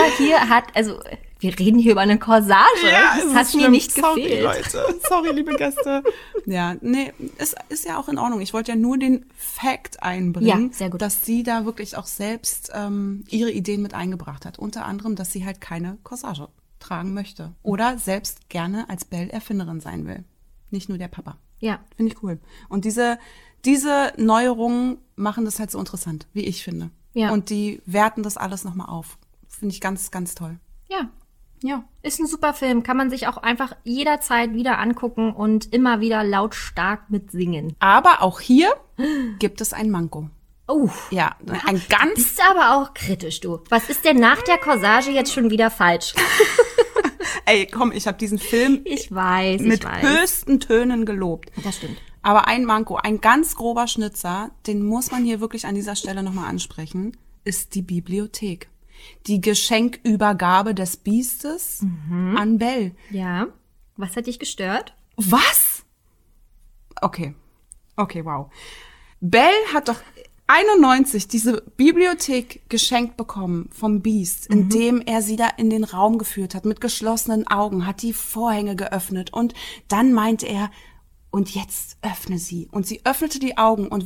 wir reden hier über eine Corsage. Ja, das hat mir nicht gefehlt. Leute. Sorry, liebe Gäste. Ja, nee, es ist ja auch in Ordnung. Ich wollte ja nur den Fact einbringen, ja, sehr gut, dass sie da wirklich auch selbst ihre Ideen mit eingebracht hat. Unter anderem, dass sie halt keine Corsage tragen möchte. Oder selbst gerne als Belle Erfinderin sein will. Nicht nur der Papa. Ja. Finde ich cool. Und diese Neuerungen machen das halt so interessant, wie ich finde. Ja. Und die werten das alles nochmal auf. Finde ich ganz, ganz toll. Ja. Ja. Ist ein super Film. Kann man sich auch einfach jederzeit wieder angucken und immer wieder lautstark mitsingen. Aber auch hier gibt es ein Manko. Oh. Ja, ein ganz... Bist aber auch kritisch, du. Was ist denn nach der Corsage jetzt schon wieder falsch? Ey, komm, ich habe diesen Film mit höchsten Tönen gelobt. Das stimmt. Aber ein Manko, ein ganz grober Schnitzer, den muss man hier wirklich an dieser Stelle nochmal ansprechen, ist die Bibliothek. Die Geschenkübergabe des Biestes an Belle. Ja. Was hat dich gestört? Was? Okay, wow. Belle hat doch 91 diese Bibliothek geschenkt bekommen vom Biest, indem er sie da in den Raum geführt hat, mit geschlossenen Augen, hat die Vorhänge geöffnet und dann meinte er, und jetzt öffne sie. Und sie öffnete die Augen und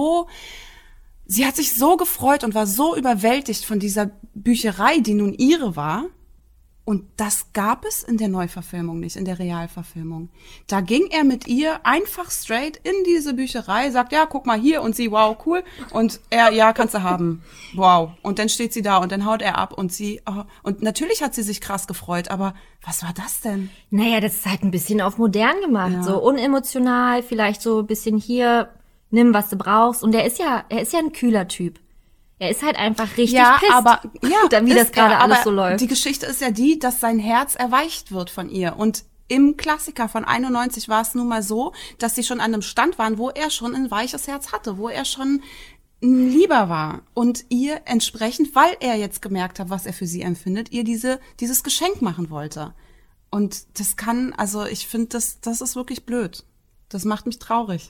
sie hat sich so gefreut und war so überwältigt von dieser Bücherei, die nun ihre war. Und das gab es in der Neuverfilmung nicht, in der Realverfilmung. Da ging er mit ihr einfach straight in diese Bücherei, sagt, ja, guck mal hier, und sie, wow, cool. Und er, ja, kannst du haben. Wow. Und dann steht sie da und dann haut er ab und sie, und natürlich hat sie sich krass gefreut, aber was war das denn? Naja, das ist halt ein bisschen auf modern gemacht, so unemotional, vielleicht so ein bisschen hier, nimm, was du brauchst. Und er ist ja ein kühler Typ. Er ist halt einfach richtig pisst, aber wie das gerade alles so läuft. Die Geschichte ist ja die, dass sein Herz erweicht wird von ihr. Und im Klassiker von 91 war es nun mal so, dass sie schon an einem Stand waren, wo er schon ein weiches Herz hatte, wo er schon lieber war. Und ihr entsprechend, weil er jetzt gemerkt hat, was er für sie empfindet, ihr dieses Geschenk machen wollte. Und das ich finde, das ist wirklich blöd. Das macht mich traurig.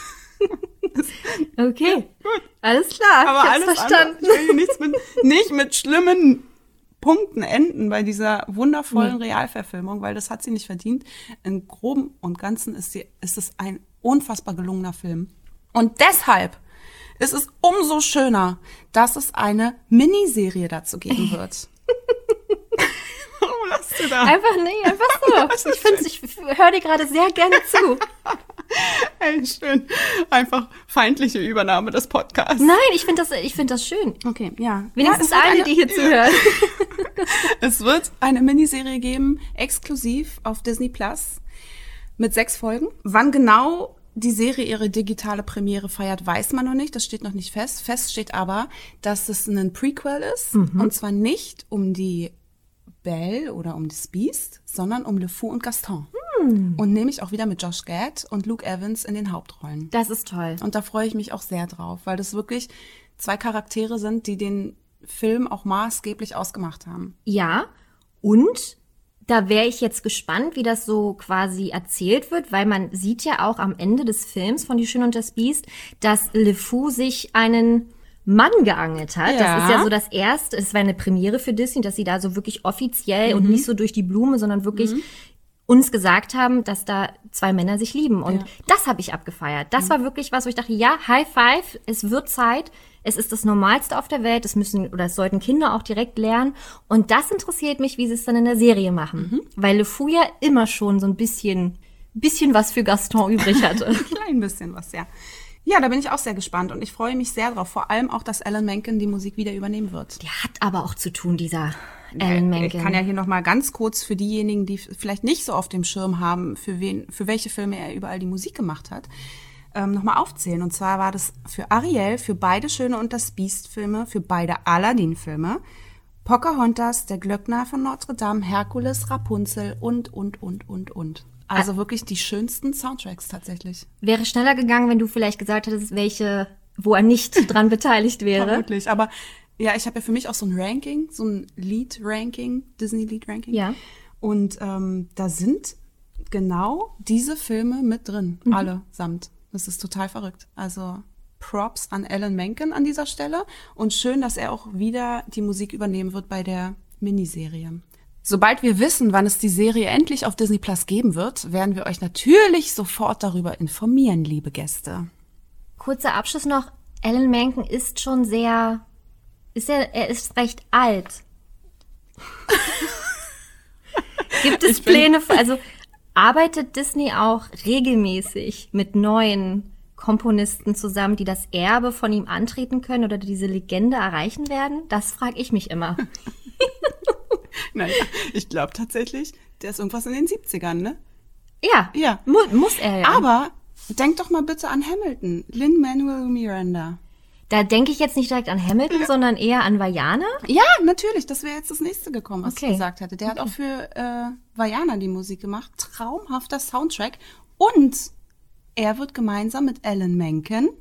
Okay, gut. Alles klar, aber ich hab's verstanden. Ich will nicht mit schlimmen Punkten enden bei dieser wundervollen Realverfilmung, weil das hat sie nicht verdient. Im Groben und Ganzen ist es ein unfassbar gelungener Film. Und deshalb ist es umso schöner, dass es eine Miniserie dazu geben wird. Warum lachst du da? Einfach so. Ich höre dir gerade sehr gerne zu. Ey, schön. Einfach feindliche Übernahme des Podcasts. Nein, ich finde das schön. Okay, ja. Wenigstens eine, die hier zuhört. Es wird eine Miniserie geben, exklusiv auf Disney Plus, mit 6 Folgen. Wann genau die Serie ihre digitale Premiere feiert, weiß man noch nicht. Das steht noch nicht fest. Fest steht aber, dass es ein Prequel ist. Und zwar nicht um die Belle oder um das Biest, sondern um LeFou und Gaston. Und nämlich auch wieder mit Josh Gad und Luke Evans in den Hauptrollen. Das ist toll. Und da freue ich mich auch sehr drauf, weil das wirklich 2 Charaktere sind, die den Film auch maßgeblich ausgemacht haben. Ja, und da wäre ich jetzt gespannt, wie das so quasi erzählt wird, weil man sieht ja auch am Ende des Films von Die Schöne und das Biest, dass LeFou sich einen Mann geangelt hat. Ja. Das ist ja so das Erste, es war eine Premiere für Disney, dass sie da so wirklich offiziell und nicht so durch die Blume, sondern wirklich uns gesagt haben, dass da 2 Männer sich lieben. Und das habe ich abgefeiert. Das war wirklich was, wo ich dachte, ja, High Five, es wird Zeit. Es ist das Normalste auf der Welt. Es sollten Kinder auch direkt lernen. Und das interessiert mich, wie sie es dann in der Serie machen. Weil LeFou ja immer schon so ein bisschen was für Gaston übrig hatte. Ein klein bisschen was, ja. Ja, da bin ich auch sehr gespannt und ich freue mich sehr drauf. Vor allem auch, dass Alan Menken die Musik wieder übernehmen wird. Der hat aber auch zu tun, dieser Alan Menken. Ich kann ja hier noch mal ganz kurz für diejenigen, die vielleicht nicht so auf dem Schirm haben, für welche Filme er überall die Musik gemacht hat, noch mal aufzählen. Und zwar war das für Ariel, für beide Schöne und das Biest-Filme, für beide Aladdin-Filme, Pocahontas, Der Glöckner von Notre Dame, Herkules, Rapunzel und. Also wirklich die schönsten Soundtracks tatsächlich. Wäre schneller gegangen, wenn du vielleicht gesagt hättest, welche, wo er nicht dran beteiligt wäre. Vermutlich, aber ja, ich habe ja für mich auch so ein Ranking, so ein Lied-Ranking, Disney-Lied-Ranking. Ja. Und da sind genau diese Filme mit drin, allesamt. Das ist total verrückt. Also Props an Alan Menken an dieser Stelle und schön, dass er auch wieder die Musik übernehmen wird bei der Miniserie. Sobald wir wissen, wann es die Serie endlich auf Disney Plus geben wird, werden wir euch natürlich sofort darüber informieren, liebe Gäste. Kurzer Abschluss noch. Alan Menken ist schon er ist recht alt. Gibt es Pläne, also arbeitet Disney auch regelmäßig mit neuen Komponisten zusammen, die das Erbe von ihm antreten können oder diese Legende erreichen werden? Das frage ich mich immer. Naja, ich glaube tatsächlich, der ist irgendwas in den 70ern, ne? Ja. Muss er ja. Aber denk doch mal bitte an Hamilton, Lin-Manuel Miranda. Da denke ich jetzt nicht direkt an Hamilton, sondern eher an Vaiana. Ja, natürlich, das wäre jetzt das nächste gekommen, was Okay. ich gesagt hätte. Der hat auch für Vaiana die Musik gemacht, traumhafter Soundtrack. Und er wird gemeinsam mit Alan Menken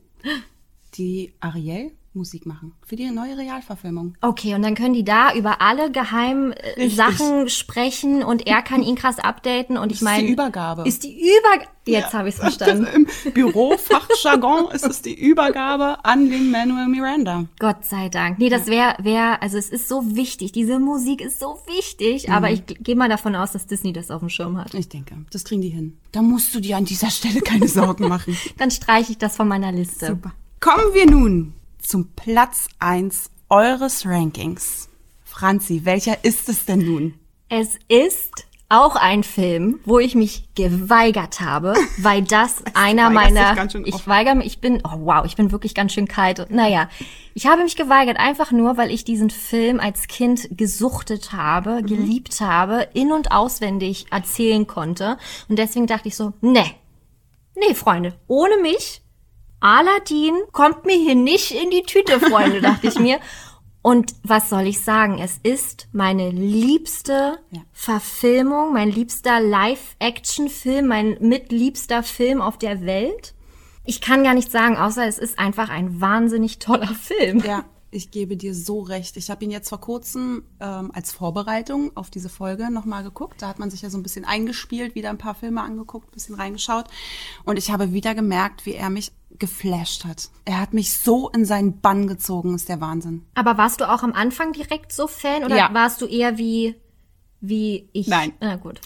die Ariel-Musik machen für die neue Realverfilmung. Okay, und dann können die da über alle geheimen Sachen sprechen und er kann ihn krass updaten und ich meine... Ist die Übergabe. Jetzt habe ich es verstanden. Im Bürofachjargon ist es die Übergabe an Lin-Manuel Miranda. Gott sei Dank. Nee, das also es ist so wichtig. Diese Musik ist so wichtig, aber ich gehe mal davon aus, dass Disney das auf dem Schirm hat. Ich denke, das kriegen die hin. Da musst du dir an dieser Stelle keine Sorgen machen. Dann streiche ich das von meiner Liste. Super. Kommen wir nun zum Platz 1 eures Rankings. Franzi, welcher ist es denn nun? Es ist auch ein Film, wo ich mich geweigert habe, weil das einer meiner... Ich weigere mich, ich bin wirklich ganz schön kalt. Und, naja, ich habe mich geweigert, einfach nur, weil ich diesen Film als Kind gesuchtet habe, geliebt habe, in- und auswendig erzählen konnte. Und deswegen dachte ich so, nee, Freunde, ohne mich... Aladdin kommt mir hier nicht in die Tüte, Freunde, dachte ich mir. Und was soll ich sagen? Es ist meine liebste Verfilmung, mein liebster Live-Action-Film, mein mitliebster Film auf der Welt. Ich kann gar nicht sagen, außer es ist einfach ein wahnsinnig toller Film. Ja, ich gebe dir so recht. Ich habe ihn jetzt vor kurzem als Vorbereitung auf diese Folge nochmal geguckt. Da hat man sich ja so ein bisschen eingespielt, wieder ein paar Filme angeguckt, ein bisschen reingeschaut. Und ich habe wieder gemerkt, wie er mich geflasht hat. Er hat mich so in seinen Bann gezogen, ist der Wahnsinn. Aber warst du auch am Anfang direkt so Fan oder warst du eher wie ich? Nein. Na gut.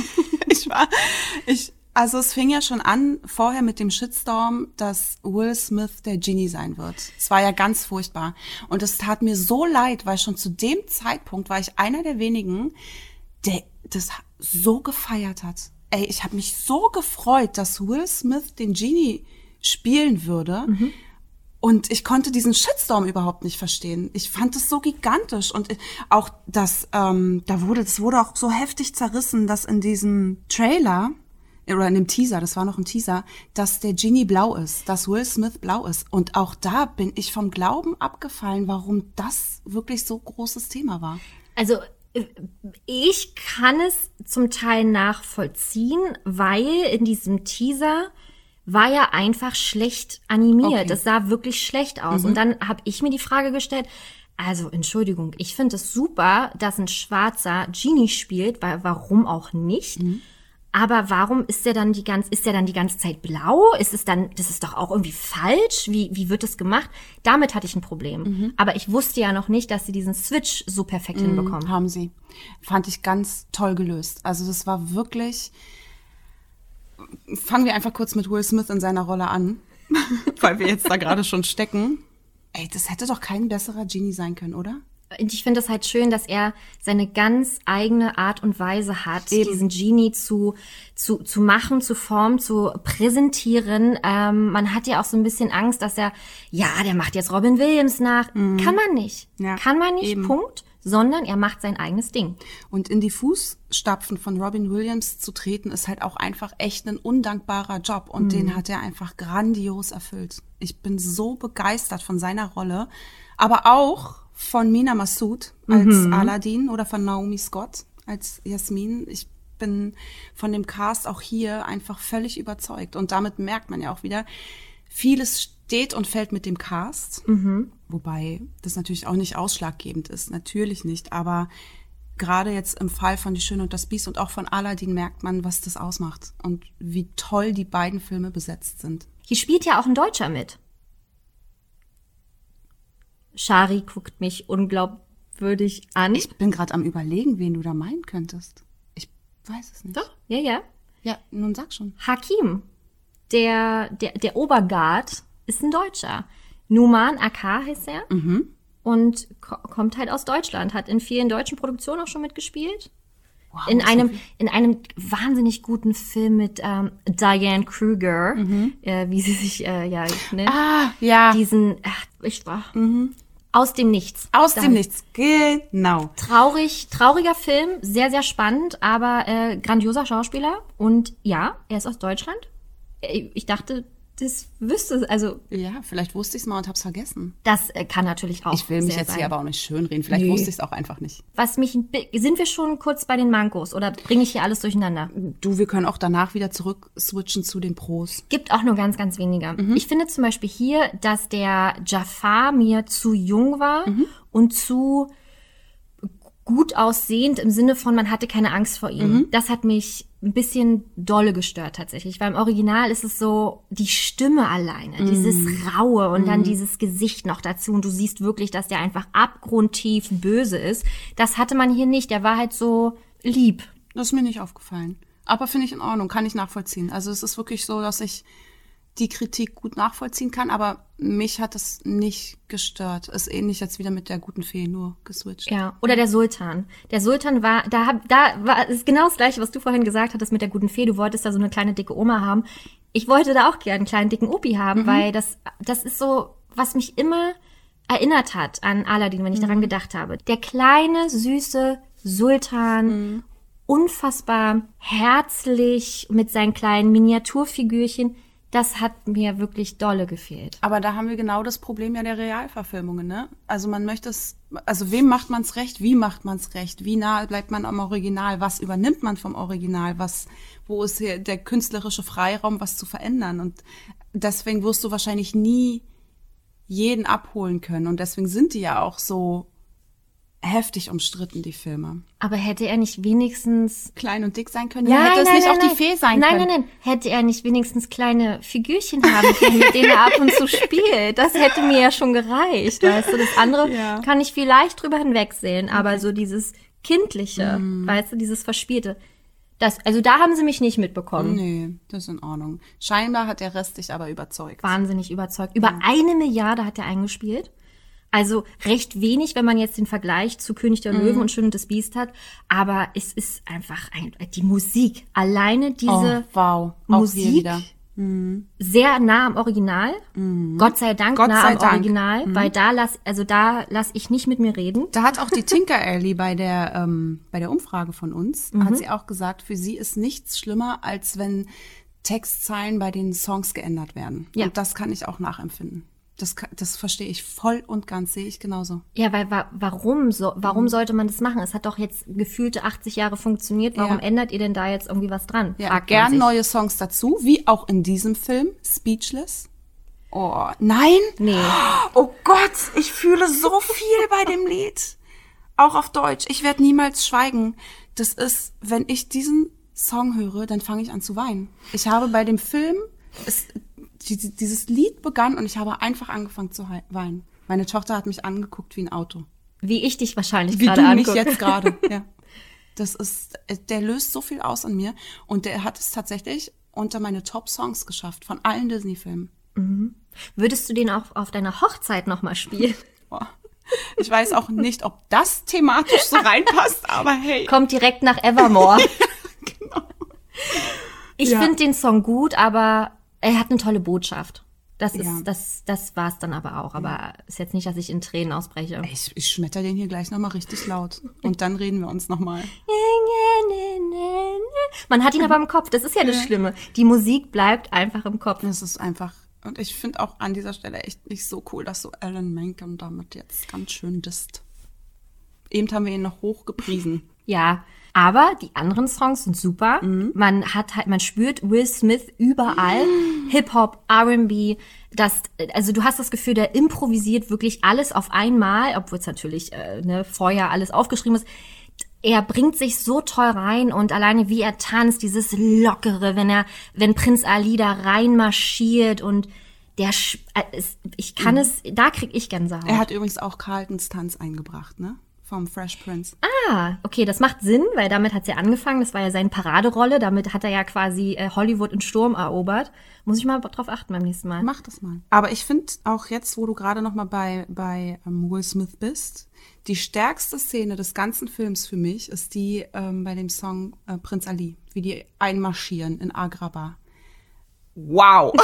Also es fing ja schon an vorher mit dem Shitstorm, dass Will Smith der Genie sein wird. Es war ja ganz furchtbar. Und es tat mir so leid, weil schon zu dem Zeitpunkt war ich einer der wenigen, der das so gefeiert hat. Ey, ich habe mich so gefreut, dass Will Smith den Genie spielen würde. Und ich konnte diesen Shitstorm überhaupt nicht verstehen. Ich fand es so gigantisch. Und auch das wurde auch so heftig zerrissen, dass in diesem Trailer oder in dem Teaser, das war noch ein Teaser, dass der Genie blau ist, dass Will Smith blau ist. Und auch da bin ich vom Glauben abgefallen, warum das wirklich so großes Thema war. Also Ich kann es zum Teil nachvollziehen, weil in diesem Teaser war ja einfach schlecht animiert. Okay. Das sah wirklich schlecht aus. Und dann habe ich mir die Frage gestellt, also Entschuldigung, ich finde es super, dass ein schwarzer Genie spielt, weil warum auch nicht? Aber warum ist der dann die ganze Zeit blau? Das ist doch auch irgendwie falsch. Wie wird das gemacht? Damit hatte ich ein Problem. Aber ich wusste ja noch nicht, dass sie diesen Switch so perfekt hinbekommen. Haben sie. Fand ich ganz toll gelöst. Also das war wirklich... Fangen wir einfach kurz mit Will Smith in seiner Rolle an, weil wir jetzt da gerade schon stecken. Ey, das hätte doch kein besserer Genie sein können, oder? Und ich finde es halt schön, dass er seine ganz eigene Art und Weise hat, diesen Genie zu machen, zu formen, zu präsentieren. Man hat ja auch so ein bisschen Angst, dass der macht jetzt Robin Williams nach. Kann man nicht. Ja, Kann man nicht, eben. Punkt. Sondern er macht sein eigenes Ding. Und in die Fußstapfen von Robin Williams zu treten, ist halt auch einfach echt ein undankbarer Job. Und den hat er einfach grandios erfüllt. Ich bin so begeistert von seiner Rolle. Aber auch von Mena Massoud als Aladdin oder von Naomi Scott als Jasmin. Ich bin von dem Cast auch hier einfach völlig überzeugt. Und damit merkt man ja auch wieder, vieles steht und fällt mit dem Cast. Wobei das natürlich auch nicht ausschlaggebend ist. Natürlich nicht. Aber gerade jetzt im Fall von Die Schöne und das Biest und auch von Aladdin merkt man, was das ausmacht. Und wie toll die beiden Filme besetzt sind. Hier spielt ja auch ein Deutscher mit. Shari guckt mich unglaubwürdig an. Ich bin gerade am Überlegen, wen du da meinen könntest. Ich weiß es nicht. Doch, ja. Ja, nun sag schon. Hakim, der Oberguard, ist ein Deutscher. Numan Akar heißt er. Und kommt halt aus Deutschland. Hat in vielen deutschen Produktionen auch schon mitgespielt. Wow, in einem wahnsinnig guten Film mit Diane Kruger, wie sie sich nennt. Ja. Aus dem Nichts. Aus dem Nichts, genau. Trauriger Film, sehr, sehr spannend, aber grandioser Schauspieler. Und ja, er ist aus Deutschland. Ich dachte, das wüsste, also... Ja, vielleicht wusste ich es mal und hab's vergessen. Das kann natürlich auch Ich will mich sehr jetzt sein. hier aber auch nicht schönreden. Vielleicht wusste ich es auch einfach nicht. Sind wir schon kurz bei den Mankos oder bringe ich hier alles durcheinander? Du, wir können auch danach wieder zurück switchen zu den Pros. Gibt auch nur ganz, ganz weniger. Ich finde zum Beispiel hier, dass der Jafar mir zu jung war und zu gut aussehend im Sinne von, man hatte keine Angst vor ihm. Das hat mich ein bisschen dolle gestört tatsächlich, weil im Original ist es so, die Stimme alleine, dieses Raue und dann dieses Gesicht noch dazu und du siehst wirklich, dass der einfach abgrundtief böse ist. Das hatte man hier nicht, der war halt so lieb. Das ist mir nicht aufgefallen. Aber finde ich in Ordnung, kann ich nachvollziehen. Also es ist wirklich so, dass ich die Kritik gut nachvollziehen kann, aber mich hat es nicht gestört. Ist ähnlich jetzt wieder mit der guten Fee, nur geswitcht. Ja, oder der Sultan. Der Sultan war, ist genau das Gleiche, was du vorhin gesagt hattest mit der guten Fee. Du wolltest da so eine kleine dicke Oma haben. Ich wollte da auch gerne einen kleinen dicken Opi haben, weil das ist so, was mich immer erinnert hat an Aladdin, wenn ich daran gedacht habe. Der kleine, süße Sultan, unfassbar herzlich mit seinen kleinen Miniaturfigürchen. Das hat mir wirklich dolle gefehlt. Aber da haben wir genau das Problem ja der Realverfilmungen, ne? Also man möchte es, also wem macht man's recht? Wie macht man's recht? Wie nahe bleibt man am Original? Was übernimmt man vom Original? Wo ist hier der künstlerische Freiraum, was zu verändern? Und deswegen wirst du wahrscheinlich nie jeden abholen können. Und deswegen sind die ja auch so heftig umstritten, die Filme. Aber hätte er nicht wenigstens... Klein und dick sein können? Ja, hätte es nicht auch die Fee sein können? Nein. Hätte er nicht wenigstens kleine Figürchen haben können, mit denen er ab und zu spielt? Das hätte mir ja schon gereicht, weißt du? Das andere kann ich vielleicht drüber hinwegsehen, aber so dieses Kindliche, weißt du, dieses Verspielte, also da haben sie mich nicht mitbekommen. Nee, das ist in Ordnung. Scheinbar hat der Rest dich aber überzeugt. Wahnsinnig überzeugt. Über 1 Milliarde hat er eingespielt. Also recht wenig, wenn man jetzt den Vergleich zu König der Löwen und Schön und das Biest hat. Aber es ist einfach die Musik. Alleine diese Musik, sehr nah am Original. Gott sei Dank nah am Original, weil da lass ich nicht mit mir reden. Da hat auch die Tinker Alley bei der Umfrage von uns, hat sie auch gesagt, für sie ist nichts schlimmer, als wenn Textzeilen bei den Songs geändert werden. Ja. Und das kann ich auch nachempfinden. Das verstehe ich voll und ganz, sehe ich genauso. Ja, weil warum sollte man das machen? Es hat doch jetzt gefühlte 80 Jahre funktioniert. Warum ändert ihr denn da jetzt irgendwie was dran? Ja, gern neue Songs dazu, wie auch in diesem Film, Speechless. Oh, nein? Nee. Oh Gott, ich fühle so viel bei dem Lied. Auch auf Deutsch. Ich werde niemals schweigen. Das ist, wenn ich diesen Song höre, dann fange ich an zu weinen. Ich habe bei dem Film, dieses Lied begann und ich habe einfach angefangen zu weinen. Meine Tochter hat mich angeguckt wie ein Auto. Wie ich dich wahrscheinlich wie gerade du angucke. mich jetzt gerade, ja. Der löst so viel aus an mir und der hat es tatsächlich unter meine Top-Songs geschafft von allen Disney-Filmen. Mhm. Würdest du den auch auf deiner Hochzeit nochmal spielen? Boah. Ich weiß auch nicht, ob das thematisch so reinpasst, aber hey. Kommt direkt nach Evermore. Ja, genau. Ich finde den Song gut, aber er hat eine tolle Botschaft. Das war's dann aber auch. Aber ist jetzt nicht, dass ich in Tränen ausbreche. Ich schmetter den hier gleich nochmal richtig laut. Und dann reden wir uns nochmal. Man hat ihn aber im Kopf. Das ist ja das Schlimme. Die Musik bleibt einfach im Kopf. Das ist einfach. Und ich finde auch an dieser Stelle echt nicht so cool, dass so Alan Menken damit jetzt ganz schön disst. Eben haben wir ihn noch hochgepriesen. Ja, aber die anderen Songs sind super. Man spürt Will Smith überall. Hip-Hop, R&B, also du hast das Gefühl, der improvisiert wirklich alles auf einmal, obwohl es natürlich vorher alles aufgeschrieben ist. Er bringt sich so toll rein und alleine wie er tanzt, dieses Lockere, wenn Prinz Ali da reinmarschiert und da krieg ich Gänsehaut. Er hat übrigens auch Carltons Tanz eingebracht, ne? Vom Fresh Prince. Ah, okay, das macht Sinn, weil damit hat's ja angefangen. Das war ja seine Paraderolle. Damit hat er ja quasi Hollywood in Sturm erobert. Muss ich mal drauf achten beim nächsten Mal. Mach das mal. Aber ich finde auch jetzt, wo du gerade noch mal bei Will Smith bist, die stärkste Szene des ganzen Films für mich ist die bei dem Song Prinz Ali, wie die einmarschieren in Agrabah. Wow!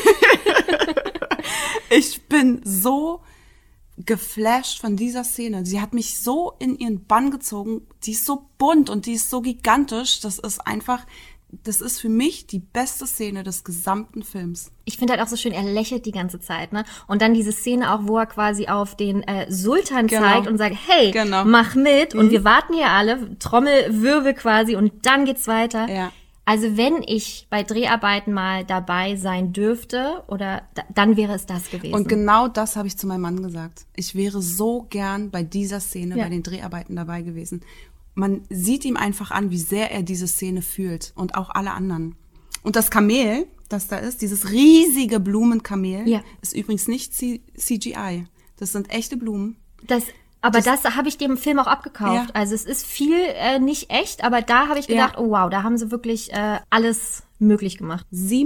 Ich bin so geflasht von dieser Szene. Sie hat mich so in ihren Bann gezogen. Die ist so bunt und die ist so gigantisch. Das ist für mich die beste Szene des gesamten Films. Ich finde halt auch so schön, er lächelt die ganze Zeit, ne? Und dann diese Szene auch, wo er quasi auf den Sultan zeigt und sagt, hey, mach mit. Und wir warten hier alle, Trommelwirbel quasi und dann geht's weiter. Ja. Also wenn ich bei Dreharbeiten mal dabei sein dürfte, dann wäre es das gewesen. Und genau das habe ich zu meinem Mann gesagt. Ich wäre so gern bei dieser Szene, bei den Dreharbeiten dabei gewesen. Man sieht ihm einfach an, wie sehr er diese Szene fühlt und auch alle anderen. Und das Kamel, das da ist, dieses riesige Blumenkamel, ist übrigens nicht CGI. Das sind echte Blumen. Das habe ich dem Film auch abgekauft. Ja. Also es ist viel nicht echt, aber da habe ich gedacht, oh wow, da haben sie wirklich alles möglich gemacht.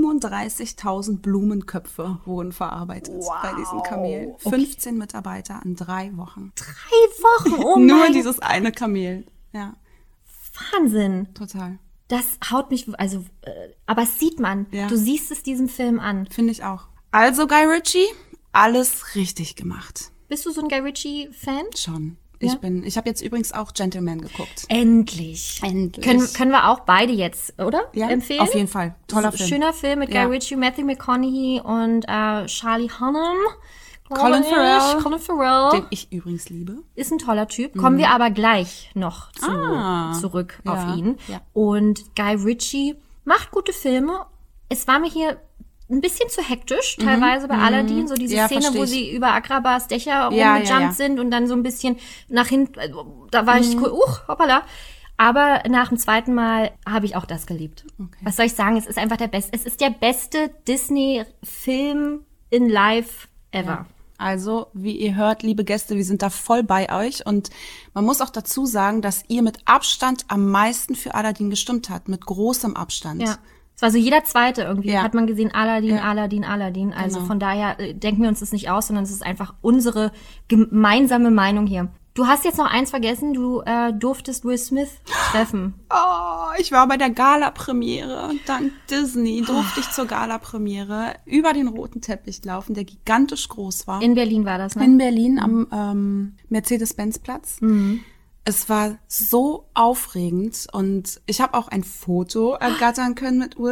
37.000 Blumenköpfe wurden verarbeitet bei diesem Kamel. 15 Mitarbeiter an 3 Wochen. 3 Wochen? Oh Nur dieses eine Kamel. Ja. Wahnsinn. Total. Das haut mich, aber es sieht man. Ja. Du siehst es diesem Film an. Finde ich auch. Also Guy Ritchie, alles richtig gemacht. Bist du so ein Guy Ritchie-Fan? Schon. Ja? Ich habe jetzt übrigens auch Gentleman geguckt. Endlich. Können wir auch beide jetzt, oder? Ja, empfehlen? Auf jeden Fall. Toller Film. Schöner Film mit Guy Ritchie, Matthew McConaughey und Charlie Hunnam. Colin Farrell. Den ich übrigens liebe. Ist ein toller Typ. Kommen wir aber gleich noch zurück auf ihn. Ja. Und Guy Ritchie macht gute Filme. Es war mir hier ein bisschen zu hektisch, teilweise bei Aladdin. So diese Szene, wo sie über Agrabahs Dächer rumgejumpt sind und dann so ein bisschen nach hinten. Da war ich cool. Hoppala. Aber nach dem zweiten Mal habe ich auch das geliebt. Okay. Was soll ich sagen? Es ist einfach es ist der beste Disney-Film in Live ever. Ja. Also, wie ihr hört, liebe Gäste, wir sind da voll bei euch. Und man muss auch dazu sagen, dass ihr mit Abstand am meisten für Aladdin gestimmt habt. Mit großem Abstand. Ja. Es war so jeder Zweite irgendwie, hat man gesehen, Aladdin. Also von daher denken wir uns das nicht aus, sondern es ist einfach unsere gemeinsame Meinung hier. Du hast jetzt noch eins vergessen, du durftest Will Smith treffen. Oh, ich war bei der Gala-Premiere. Dank Disney durfte ich zur Gala-Premiere über den roten Teppich laufen, der gigantisch groß war. In Berlin war das, ne? In Berlin am Mercedes-Benz-Platz. Mhm. Es war so aufregend und ich habe auch ein Foto ergattern können mit Will.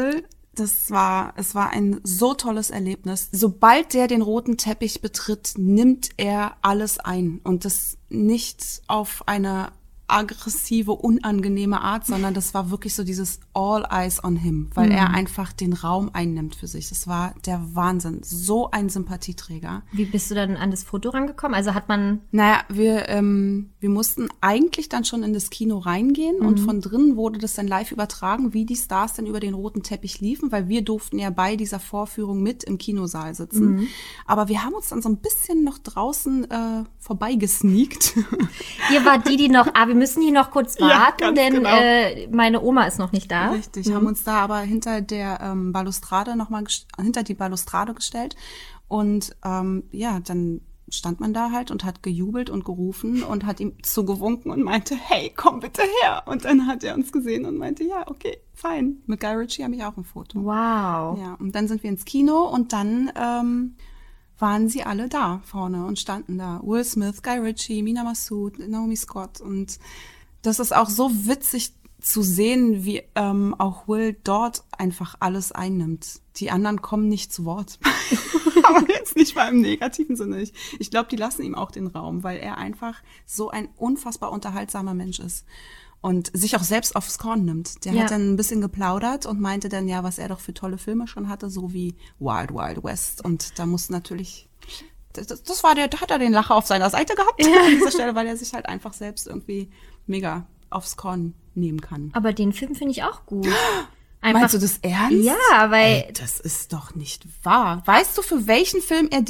es war ein so tolles Erlebnis. Sobald der den roten Teppich betritt, nimmt er alles ein. Und das nicht auf eine aggressive, unangenehme Art, sondern das war wirklich so dieses All Eyes on him, weil er einfach den Raum einnimmt für sich. Das war der Wahnsinn. So ein Sympathieträger. Wie bist du dann an das Foto rangekommen? Also hat man... Naja, wir mussten eigentlich dann schon in das Kino reingehen und von drinnen wurde das dann live übertragen, wie die Stars dann über den roten Teppich liefen, weil wir durften ja bei dieser Vorführung mit im Kinosaal sitzen. Aber wir haben uns dann so ein bisschen noch draußen vorbeigesneakt. Ihr wart die noch... wir müssen hier noch kurz warten, ganz denn genau. Meine Oma ist noch nicht da. Richtig, haben uns da aber hinter der Balustrade hinter die Balustrade gestellt und dann stand man da halt und hat gejubelt und gerufen und hat ihm zugewunken und meinte, hey, komm bitte her. Und dann hat er uns gesehen und meinte, ja, okay, fein. Mit Guy Ritchie habe ich auch ein Foto. Wow. Ja, und dann sind wir ins Kino und dann waren sie alle da vorne und standen da. Will Smith, Guy Ritchie, Mena Massoud, Naomi Scott. Und das ist auch so witzig zu sehen, wie auch Will dort einfach alles einnimmt. Die anderen kommen nicht zu Wort. Aber jetzt nicht mal im negativen Sinne. Ich glaube, die lassen ihm auch den Raum, weil er einfach so ein unfassbar unterhaltsamer Mensch ist. Und sich auch selbst aufs Korn nimmt. Der hat dann ein bisschen geplaudert und meinte dann, ja, was er doch für tolle Filme schon hatte, so wie Wild Wild West. Und da muss natürlich, da hat er den Lacher auf seiner Seite gehabt an dieser Stelle, weil er sich halt einfach selbst irgendwie mega aufs Korn nehmen kann. Aber den Film finde ich auch gut. Meinst du das ernst? Ja, weil... Ey, das ist doch nicht wahr. Weißt du, für welchen Film er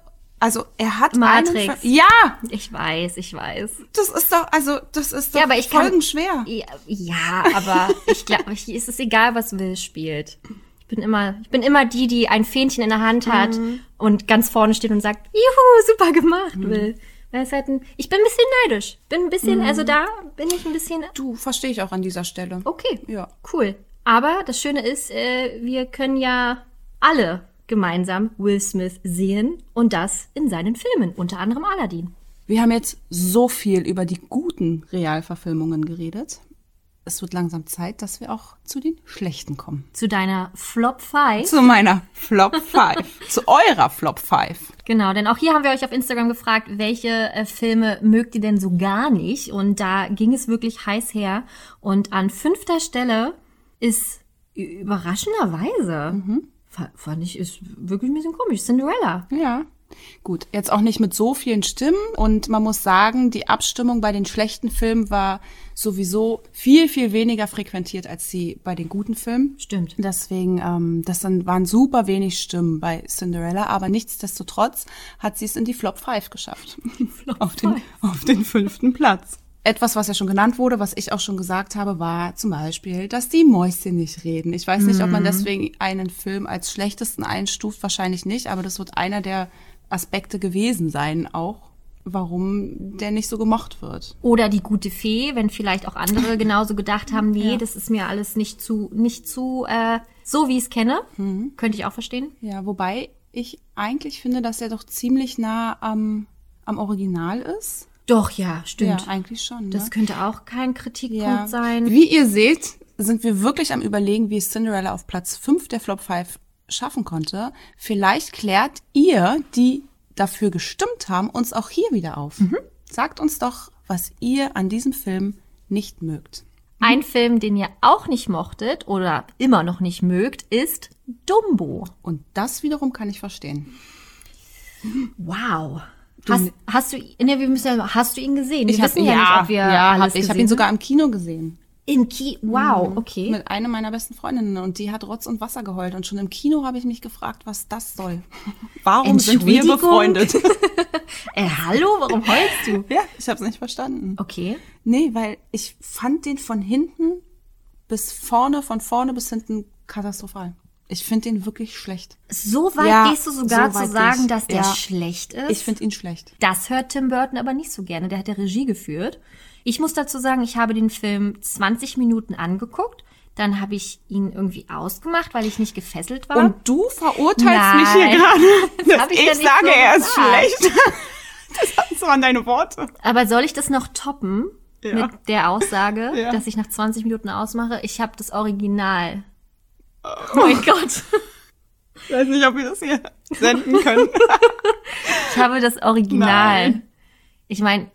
er hat Matrix. Ja! Ich weiß. Das ist doch ja, aber ich folgenschwer. Ja, aber ich glaube, es ist egal, was Will spielt. Ich bin immer die ein Fähnchen in der Hand hat und ganz vorne steht und sagt, juhu, super gemacht, Will. Ich bin ein bisschen neidisch. Also da bin ich ein bisschen... Du, verstehe ich auch an dieser Stelle. Okay, ja, cool. Aber das Schöne ist, wir können ja alle gemeinsam Will Smith sehen und das in seinen Filmen, unter anderem Aladdin. Wir haben jetzt so viel über die guten Realverfilmungen geredet. Es wird langsam Zeit, dass wir auch zu den schlechten kommen. Zu deiner Flop 5. Zu meiner Flop 5. Zu eurer Flop 5. Genau, denn auch hier haben wir euch auf Instagram gefragt, welche Filme mögt ihr denn so gar nicht? Und da ging es wirklich heiß her. Und an 5. Stelle ist überraschenderweise, fand ich, ist wirklich ein bisschen komisch, Cinderella. Ja. Gut, jetzt auch nicht mit so vielen Stimmen und man muss sagen, die Abstimmung bei den schlechten Filmen war sowieso viel, viel weniger frequentiert als die bei den guten Filmen. Stimmt. Deswegen, waren super wenig Stimmen bei Cinderella, aber nichtsdestotrotz hat sie es in die Flop 5 geschafft. Auf den 5. Platz. Etwas, was ja schon genannt wurde, was ich auch schon gesagt habe, war zum Beispiel, dass die Mäuschen nicht reden. Ich weiß nicht, ob man deswegen einen Film als schlechtesten einstuft, wahrscheinlich nicht, aber das wird einer der Aspekte gewesen sein auch, warum der nicht so gemocht wird. Oder die gute Fee, wenn vielleicht auch andere genauso gedacht haben, nee, das ist mir alles nicht zu so wie ich es kenne. Könnte ich auch verstehen. Ja, wobei ich eigentlich finde, dass er doch ziemlich nah am Original ist. Doch, ja, stimmt. Ja, eigentlich schon. Ne? Das könnte auch kein Kritikpunkt sein. Wie ihr seht, sind wir wirklich am Überlegen, wie Cinderella auf Platz 5 der Flop 5 schaffen konnte. Vielleicht klärt ihr, die dafür gestimmt haben, uns auch hier wieder auf. Sagt uns doch, was ihr an diesem Film nicht mögt. Ein Film, den ihr auch nicht mochtet oder immer noch nicht mögt, ist Dumbo. Und das wiederum kann ich verstehen. Wow. Hast du ihn gesehen? Ich habe ihn sogar im Kino gesehen. Wow, okay. Mit einer meiner besten Freundinnen und die hat Rotz und Wasser geheult und schon im Kino habe ich mich gefragt, was das soll. Warum sind wir befreundet? Hallo, warum heulst du? Ja, ich habe es nicht verstanden. Okay. Nee, weil ich fand den von hinten bis vorne, von vorne bis hinten katastrophal. Ich finde den wirklich schlecht. So weit gehst du sogar zu sagen, dass der schlecht ist? Ich finde ihn schlecht. Das hört Tim Burton aber nicht so gerne. Der hat ja Regie geführt. Ich muss dazu sagen, ich habe den Film 20 Minuten angeguckt. Dann habe ich ihn irgendwie ausgemacht, weil ich nicht gefesselt war. Und du verurteilst mich hier gerade. Ich sage, er ist schlecht. Das waren deine Worte. Aber soll ich das noch toppen mit der Aussage, dass ich nach 20 Minuten ausmache? Ich habe das Original Oh mein Gott. Ich weiß nicht, ob wir das hier senden können. Ich habe das Original. Nein. Ich meine,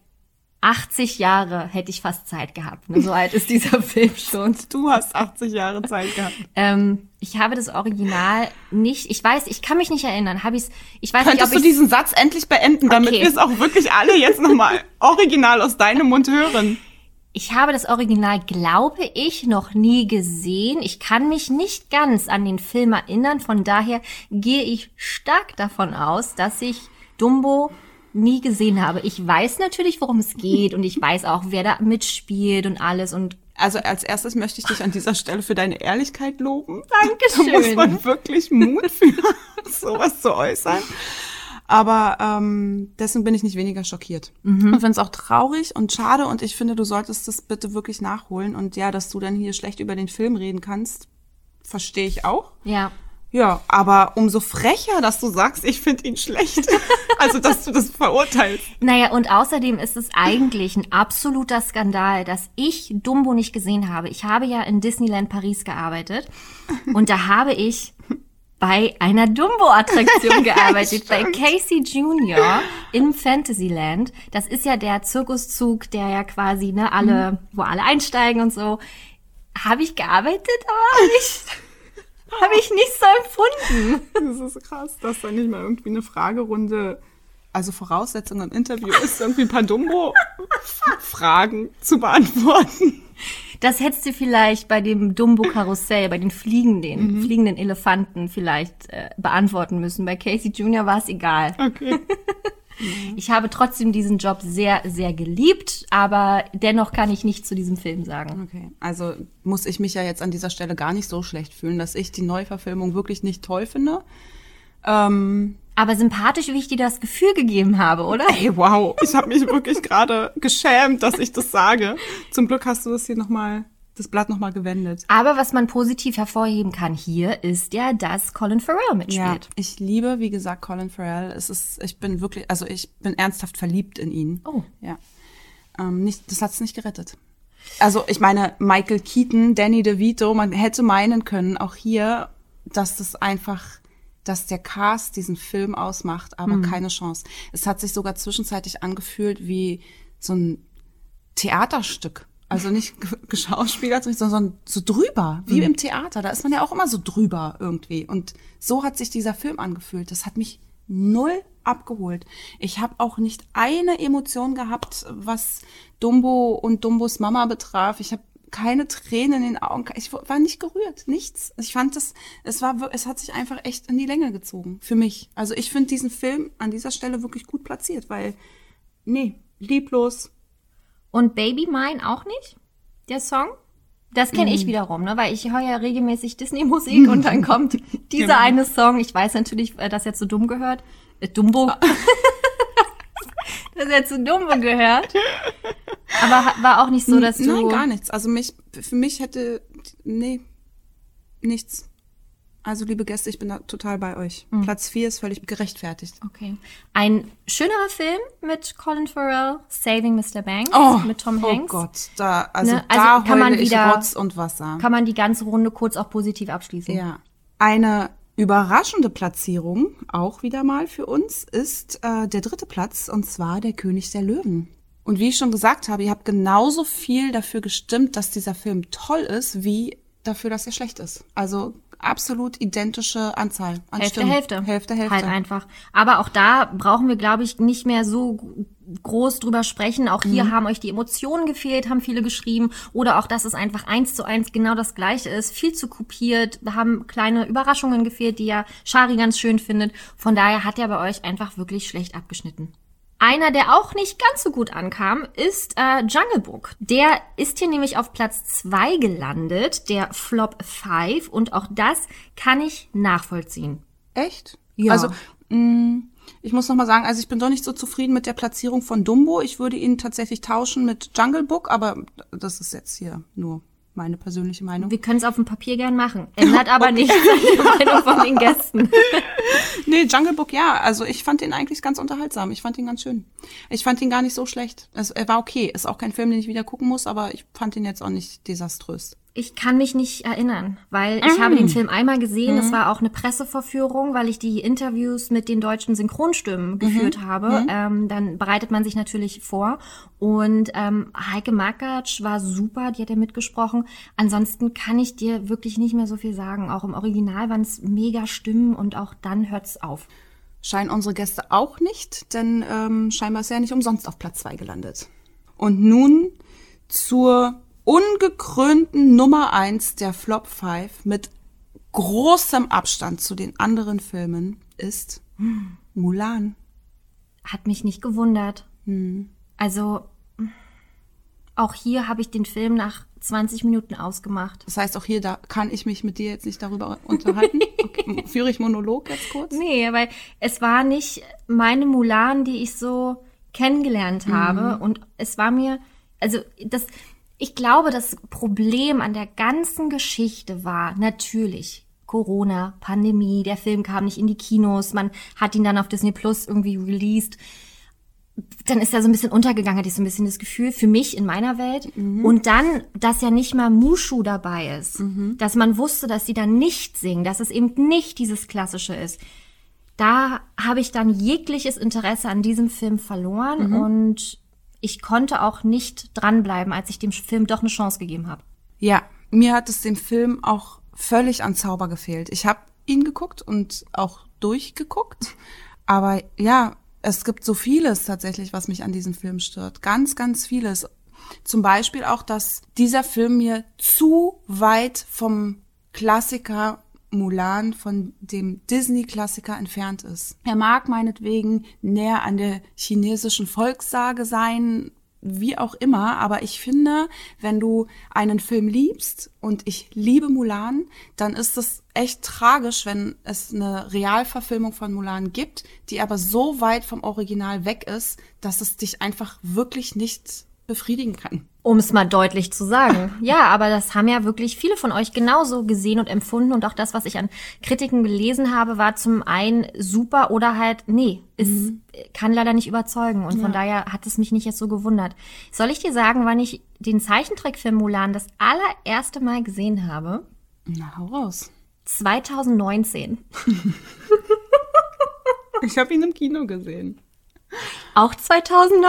80 Jahre hätte ich fast Zeit gehabt. So alt ist dieser Film schon. Du hast 80 Jahre Zeit gehabt. Ich habe das Original nicht, ich kann mich nicht erinnern. Ich weiß Könntest nicht, ob du diesen Satz endlich beenden, damit Okay. wir es auch wirklich alle jetzt nochmal original aus deinem Mund hören? Ich habe das Original, glaube ich, noch nie gesehen. Ich kann mich nicht ganz an den Film erinnern. Von daher gehe ich stark davon aus, dass ich Dumbo nie gesehen habe. Ich weiß natürlich, worum es geht und ich weiß auch, wer da mitspielt und alles und Also als erstes möchte ich dich an dieser Stelle für deine Ehrlichkeit loben. Dankeschön. Da muss man wirklich Mut für sowas zu äußern. Aber deswegen bin ich nicht weniger schockiert. Und finde es auch traurig und schade und ich finde, du solltest das bitte wirklich nachholen. Und ja, dass du dann hier schlecht über den Film reden kannst, verstehe ich auch. ja. Ja, aber umso frecher, dass du sagst, ich finde ihn schlecht. Also, dass du das verurteilst. Naja, und außerdem ist es eigentlich ein absoluter Skandal, dass ich Dumbo nicht gesehen habe. Ich habe ja in Disneyland Paris gearbeitet und da habe ich bei einer Dumbo-Attraktion gearbeitet, bei Casey Junior im Fantasyland. Das ist ja der Zirkuszug, der ja quasi, wo alle einsteigen und so. Habe ich gearbeitet, aber nicht... Habe ich nicht so empfunden. Das ist krass, dass da nicht mal irgendwie eine Fragerunde, also Voraussetzung im Interview ist, irgendwie ein paar Dumbo-Fragen zu beantworten. Das hättest du vielleicht bei dem Dumbo-Karussell, bei den fliegenden Elefanten vielleicht beantworten müssen. Bei Casey Junior war es egal. Okay. Ich habe trotzdem diesen Job sehr, sehr geliebt, aber dennoch kann ich nicht zu diesem Film sagen. Okay, also muss ich mich ja jetzt an dieser Stelle gar nicht so schlecht fühlen, dass ich die Neuverfilmung wirklich nicht toll finde. Aber sympathisch, wie ich dir das Gefühl gegeben habe, oder? Ey, wow, ich habe mich wirklich gerade geschämt, dass ich das sage. Zum Glück hast du das hier das Blatt nochmal gewendet. Aber was man positiv hervorheben kann hier, ist ja, dass Colin Farrell mitspielt. Ja, ich liebe, wie gesagt, Colin Farrell. Ich bin ernsthaft verliebt in ihn. Oh. Ja. Das hat's nicht gerettet. Also, ich meine, Michael Keaton, Danny DeVito, man hätte meinen können, auch hier, dass der Cast diesen Film ausmacht, aber keine Chance. Es hat sich sogar zwischenzeitlich angefühlt wie so ein Theaterstück. Also nicht geschauspielert, sondern so drüber, wie im Theater. Da ist man ja auch immer so drüber irgendwie. Und so hat sich dieser Film angefühlt. Das hat mich null abgeholt. Ich habe auch nicht eine Emotion gehabt, was Dumbo und Dumbos Mama betraf. Ich habe keine Tränen in den Augen. Ich war nicht gerührt, nichts. Ich fand es hat sich einfach echt in die Länge gezogen für mich. Also ich finde diesen Film an dieser Stelle wirklich gut platziert, weil lieblos. Und Baby Mine auch nicht? Der Song? Das kenne ich wiederum, ne? Weil ich höre ja regelmäßig Disney-Musik und dann kommt dieser eine Song. Ich weiß natürlich, dass er zu Dumm gehört. Dumbo. Dass er zu Dumbo gehört. Aber war auch nicht so, dass du... Nein, gar nichts. Also für mich hätte... Nee, nichts. Also, liebe Gäste, ich bin da total bei euch. Platz 4 ist völlig gerechtfertigt. Okay. Ein schönerer Film mit Colin Farrell, Saving Mr. Banks, mit Tom Hanks. Oh Gott, da kann man heule ich wieder, Rotz und Wasser. Kann man die ganze Runde kurz auch positiv abschließen. Ja. Eine überraschende Platzierung, auch wieder mal für uns, ist der 3. Platz, und zwar der König der Löwen. Und wie ich schon gesagt habe, ihr habt genauso viel dafür gestimmt, dass dieser Film toll ist, wie dafür, dass er schlecht ist. Also absolut identische Anzahl an Stimmen. Hälfte. Halt einfach. Aber auch da brauchen wir, glaube ich, nicht mehr so groß drüber sprechen. Auch hier haben euch die Emotionen gefehlt, haben viele geschrieben. Oder auch, dass es einfach 1:1 genau das Gleiche ist. Viel zu kopiert. Da haben kleine Überraschungen gefehlt, die ja Shari ganz schön findet. Von daher hat er bei euch einfach wirklich schlecht abgeschnitten. Einer, der auch nicht ganz so gut ankam, ist Jungle Book. Der ist hier nämlich auf Platz 2 gelandet, der Flop 5. Und auch das kann ich nachvollziehen. Echt? Ja. Also, ich muss noch mal sagen, also ich bin doch nicht so zufrieden mit der Platzierung von Dumbo. Ich würde ihn tatsächlich tauschen mit Jungle Book, aber das ist jetzt hier nur meine persönliche Meinung. Wir können es auf dem Papier gern machen. Ändert aber nichts an die Meinung von den Gästen. Nee, Jungle Book, ja. Also ich fand ihn eigentlich ganz unterhaltsam. Ich fand ihn ganz schön. Ich fand ihn gar nicht so schlecht. Er war okay. Ist auch kein Film, den ich wieder gucken muss, aber ich fand ihn jetzt auch nicht desaströs. Ich kann mich nicht erinnern, weil ich habe den Film einmal gesehen. Es war auch eine Pressevorführung, weil ich die Interviews mit den deutschen Synchronstimmen geführt habe. Dann bereitet man sich natürlich vor. Und Heike Makatsch war super, die hat ja mitgesprochen. Ansonsten kann ich dir wirklich nicht mehr so viel sagen. Auch im Original waren es mega Stimmen und auch dann hört's auf. Scheinen unsere Gäste auch nicht, denn scheinbar ist er ja nicht umsonst auf Platz 2 gelandet. Und nun zur ungekrönten Nummer 1 der Flop 5 mit großem Abstand zu den anderen Filmen ist Mulan. Hat mich nicht gewundert. Also auch hier habe ich den Film nach 20 Minuten ausgemacht. Das heißt, auch hier da kann ich mich mit dir jetzt nicht darüber unterhalten? Okay. Führe ich Monolog jetzt kurz? Nee, weil es war nicht meine Mulan, die ich so kennengelernt habe. Und es war mir, also ich glaube, das Problem an der ganzen Geschichte war natürlich Corona, Pandemie, der Film kam nicht in die Kinos, man hat ihn dann auf Disney Plus irgendwie released. Dann ist er so ein bisschen untergegangen, hatte ich so ein bisschen das Gefühl, für mich in meiner Welt. Und dann, dass ja nicht mal Mushu dabei ist, dass man wusste, dass sie dann nicht singen, dass es eben nicht dieses Klassische ist. Da habe ich dann jegliches Interesse an diesem Film verloren und ich konnte auch nicht dranbleiben, als ich dem Film doch eine Chance gegeben habe. Ja, mir hat es dem Film auch völlig an Zauber gefehlt. Ich habe ihn geguckt und auch durchgeguckt, aber ja, es gibt so vieles tatsächlich, was mich an diesem Film stört. Ganz, ganz vieles. Zum Beispiel auch, dass dieser Film mir zu weit vom Klassiker Mulan, von dem Disney-Klassiker entfernt ist. Er mag meinetwegen näher an der chinesischen Volkssage sein, wie auch immer, aber ich finde, wenn du einen Film liebst und ich liebe Mulan, dann ist es echt tragisch, wenn es eine Realverfilmung von Mulan gibt, die aber so weit vom Original weg ist, dass es dich einfach wirklich nicht befriedigen kann. Um es mal deutlich zu sagen. Ja, aber das haben ja wirklich viele von euch genauso gesehen und empfunden. Und auch das, was ich an Kritiken gelesen habe, war zum einen super oder halt, nee, es kann leider nicht überzeugen. Und von daher hat es mich nicht jetzt so gewundert. Soll ich dir sagen, wann ich den Zeichentrickfilm Mulan das allererste Mal gesehen habe? Na, hau raus. 2019. Ich habe ihn im Kino gesehen. Auch 2019?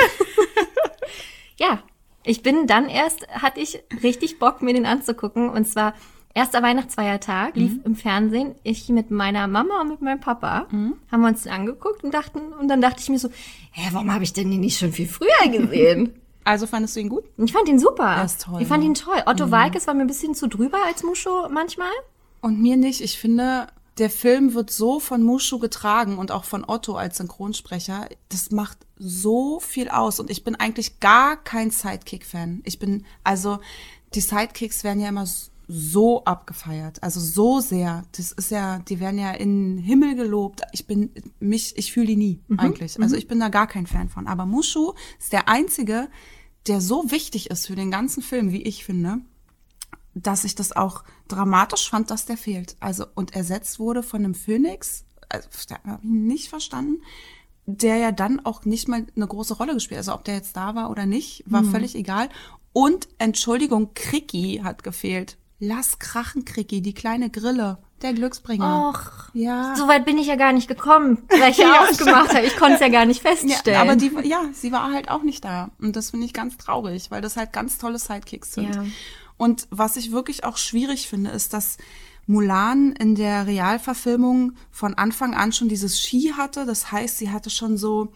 Ja. Ich bin dann hatte ich richtig Bock, mir den anzugucken. Und zwar erster Weihnachtsfeiertag, lief im Fernsehen. Ich mit meiner Mama und mit meinem Papa haben wir uns den angeguckt und dann dachte ich mir so, warum habe ich denn den nicht schon viel früher gesehen? Also fandest du ihn gut? Ich fand ihn super. Er ist toll. Ich fand ihn toll. Otto Walkes war mir ein bisschen zu drüber als Mushu manchmal. Und mir nicht. Ich finde, der Film wird so von Mushu getragen und auch von Otto als Synchronsprecher. Das macht so viel aus. Und ich bin eigentlich gar kein Sidekick-Fan. Die Sidekicks werden ja immer so abgefeiert. Also so sehr. Das ist ja, die werden ja in den Himmel gelobt. Ich fühle die nie eigentlich. Also ich bin da gar kein Fan von. Aber Mushu ist der einzige, der so wichtig ist für den ganzen Film, wie ich finde, dass ich das auch dramatisch fand, dass der fehlt. Also, und ersetzt wurde von einem Phönix, also, da habe ich nicht verstanden, der ja dann auch nicht mal eine große Rolle gespielt hat. Also, ob der jetzt da war oder nicht, war völlig egal. Und, Entschuldigung, Kricki hat gefehlt. Lass krachen, Kricki, die kleine Grille, der Glücksbringer. Och, ja. So weit bin ich ja gar nicht gekommen, weil ich ja ausgemacht habe. Ich konnte es ja gar nicht feststellen. Ja, aber sie war halt auch nicht da. Und das finde ich ganz traurig, weil das halt ganz tolle Sidekicks sind. Ja. Und was ich wirklich auch schwierig finde, ist, dass Mulan in der Realverfilmung von Anfang an schon dieses Ski hatte. Das heißt, sie hatte schon so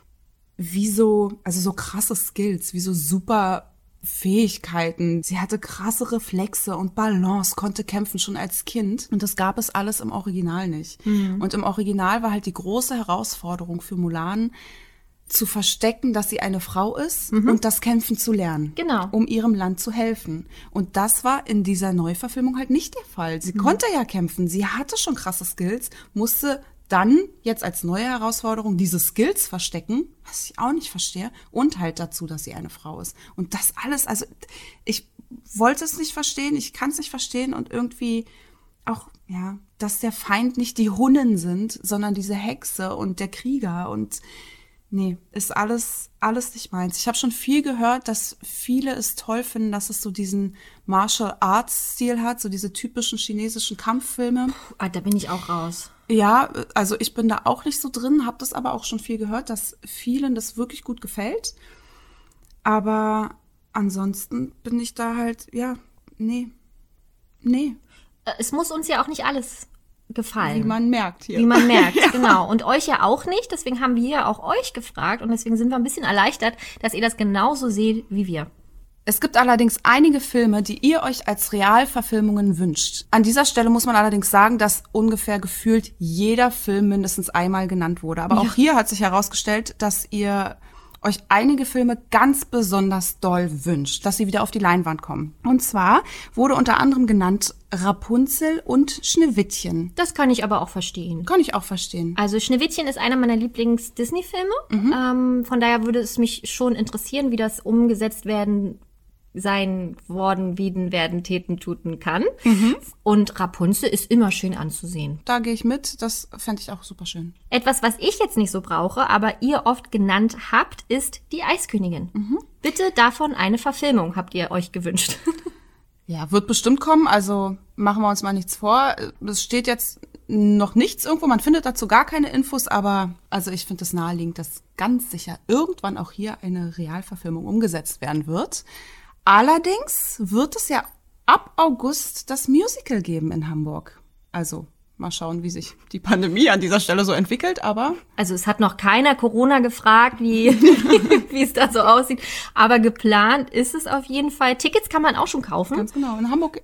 krasse Skills, wie so super Fähigkeiten. Sie hatte krasse Reflexe und Balance, konnte kämpfen schon als Kind. Und das gab es alles im Original nicht. Und im Original war halt die große Herausforderung für Mulan, zu verstecken, dass sie eine Frau ist und das Kämpfen zu lernen, um ihrem Land zu helfen. Und das war in dieser Neuverfilmung halt nicht der Fall. Sie konnte ja kämpfen, sie hatte schon krasse Skills, musste dann jetzt als neue Herausforderung diese Skills verstecken, was ich auch nicht verstehe, und halt dazu, dass sie eine Frau ist. Und das alles, also ich wollte es nicht verstehen, ich kann es nicht verstehen und irgendwie auch, ja, dass der Feind nicht die Hunnen sind, sondern diese Hexe und der Krieger und Nee, ist alles nicht meins. Ich habe schon viel gehört, dass viele es toll finden, dass es so diesen Martial Arts Stil hat, so diese typischen chinesischen Kampffilme. Da bin ich auch raus. Ja, also ich bin da auch nicht so drin, habe das aber auch schon viel gehört, dass vielen das wirklich gut gefällt. Aber ansonsten bin ich da halt, nee. Es muss uns ja auch nicht alles gefallen. Wie man merkt hier. Wie man merkt, genau. Und euch ja auch nicht. Deswegen haben wir ja auch euch gefragt. Und deswegen sind wir ein bisschen erleichtert, dass ihr das genauso seht wie wir. Es gibt allerdings einige Filme, die ihr euch als Realverfilmungen wünscht. An dieser Stelle muss man allerdings sagen, dass ungefähr gefühlt jeder Film mindestens einmal genannt wurde. Aber auch hier hat sich herausgestellt, dass ihr euch einige Filme ganz besonders doll wünscht, dass sie wieder auf die Leinwand kommen. Und zwar wurde unter anderem genannt Rapunzel und Schneewittchen. Das kann ich aber auch verstehen. Kann ich auch verstehen. Also Schneewittchen ist einer meiner Lieblings-Disney-Filme. Von daher würde es mich schon interessieren, wie das umgesetzt werden tuten kann. Und Rapunzel ist immer schön anzusehen. Da gehe ich mit, das fände ich auch super schön. Etwas, was ich jetzt nicht so brauche, aber ihr oft genannt habt, ist die Eiskönigin. Bitte davon eine Verfilmung, habt ihr euch gewünscht. Ja, wird bestimmt kommen, also machen wir uns mal nichts vor. Es steht jetzt noch nichts irgendwo, man findet dazu gar keine Infos, aber also ich finde es naheliegend, dass ganz sicher irgendwann auch hier eine Realverfilmung umgesetzt werden wird. Allerdings wird es ja ab August das Musical geben in Hamburg. Also mal schauen, wie sich die Pandemie an dieser Stelle so entwickelt, aber... Also es hat noch keiner Corona gefragt, wie es da so aussieht. Aber geplant ist es auf jeden Fall. Tickets kann man auch schon kaufen. Ganz genau,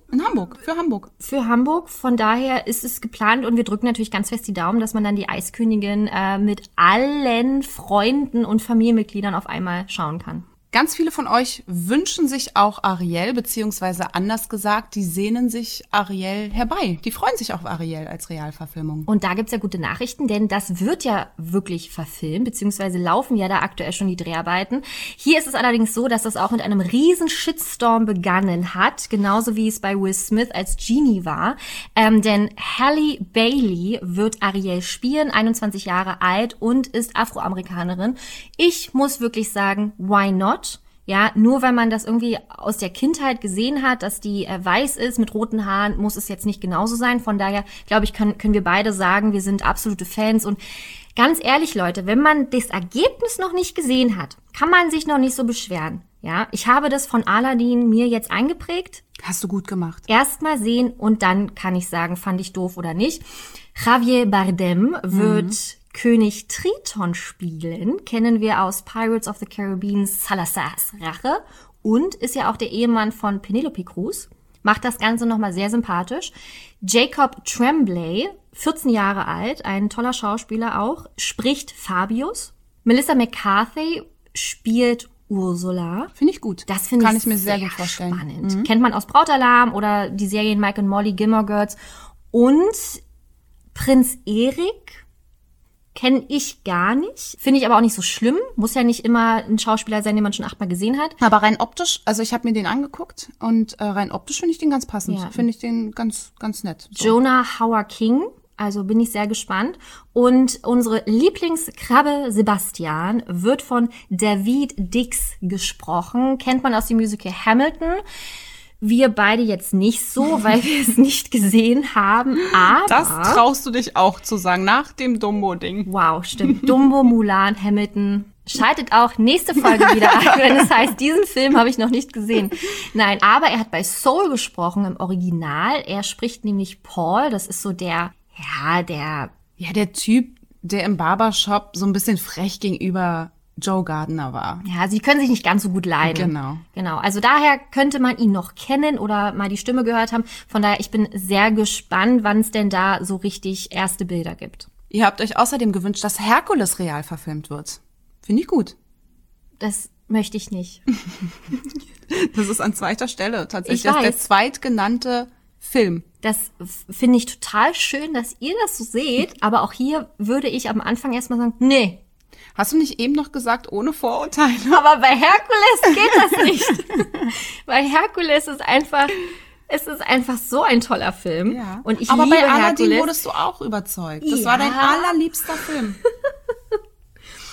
für Hamburg. Für Hamburg, von daher ist es geplant und wir drücken natürlich ganz fest die Daumen, dass man dann die Eiskönigin mit allen Freunden und Familienmitgliedern auf einmal schauen kann. Ganz viele von euch wünschen sich auch Ariel, beziehungsweise anders gesagt, die sehnen sich Ariel herbei. Die freuen sich auf Ariel als Realverfilmung. Und da gibt's ja gute Nachrichten, denn das wird ja wirklich verfilmt, beziehungsweise laufen ja da aktuell schon die Dreharbeiten. Hier ist es allerdings so, dass das auch mit einem riesen Shitstorm begonnen hat, genauso wie es bei Will Smith als Genie war. Denn Halle Bailey wird Ariel spielen, 21 Jahre alt und ist Afroamerikanerin. Ich muss wirklich sagen, why not? Ja, nur weil man das irgendwie aus der Kindheit gesehen hat, dass die weiß ist mit roten Haaren, muss es jetzt nicht genauso sein. Von daher, glaube ich, können wir beide sagen, wir sind absolute Fans. Und ganz ehrlich, Leute, wenn man das Ergebnis noch nicht gesehen hat, kann man sich noch nicht so beschweren. Ja, ich habe das von Aladdin mir jetzt eingeprägt. Hast du gut gemacht. Erst mal sehen und dann kann ich sagen, fand ich doof oder nicht. Javier Bardem wird König Triton spielen, kennen wir aus Pirates of the Caribbean Salazar's Rache und ist ja auch der Ehemann von Penelope Cruz. Macht das Ganze nochmal sehr sympathisch. Jacob Tremblay, 14 Jahre alt, ein toller Schauspieler auch, spricht Fabius. Melissa McCarthy spielt Ursula. Finde ich gut. Das finde ich mir sehr gut vorstellen. Spannend. Kennt man aus Brautalarm oder die Serien Mike und Molly, Gilmore Girls. Und Prinz Erik kenne ich gar nicht. Finde ich aber auch nicht so schlimm. Muss ja nicht immer ein Schauspieler sein, den man schon 8-mal gesehen hat. Aber rein optisch, also ich habe mir den angeguckt und rein optisch finde ich den ganz passend. Ja. Finde ich den ganz, ganz nett. So. Jonah Hauer-King, also bin ich sehr gespannt. Und unsere Lieblingskrabbe Sebastian wird von David Dix gesprochen. Kennt man aus dem Musical Hamilton. Wir beide jetzt nicht so, weil wir es nicht gesehen haben, aber... Das traust du dich auch zu sagen, nach dem Dumbo-Ding. Wow, stimmt. Dumbo, Mulan, Hamilton. Schaltet auch nächste Folge wieder ein, wenn es heißt, diesen Film habe ich noch nicht gesehen. Nein, aber er hat bei Soul gesprochen im Original. Er spricht nämlich Paul, das ist so der Typ, der im Barbershop so ein bisschen frech gegenüber Joe Gardner war. Ja, sie können sich nicht ganz so gut leiden. Genau. Also daher könnte man ihn noch kennen oder mal die Stimme gehört haben. Von daher, ich bin sehr gespannt, wann es denn da so richtig erste Bilder gibt. Ihr habt euch außerdem gewünscht, dass Herkules real verfilmt wird. Finde ich gut. Das möchte ich nicht. Das ist an zweiter Stelle tatsächlich. Das ist der zweitgenannte Film. Das finde ich total schön, dass ihr das so seht. Aber auch hier würde ich am Anfang erstmal sagen, nee. Hast du nicht eben noch gesagt, ohne Vorurteile? Aber bei Herkules geht das nicht. Bei Herkules ist einfach so ein toller Film. Ja. Und ich aber liebe bei Aladdin Herkules. wurdest du auch überzeugt. Das war dein allerliebster Film.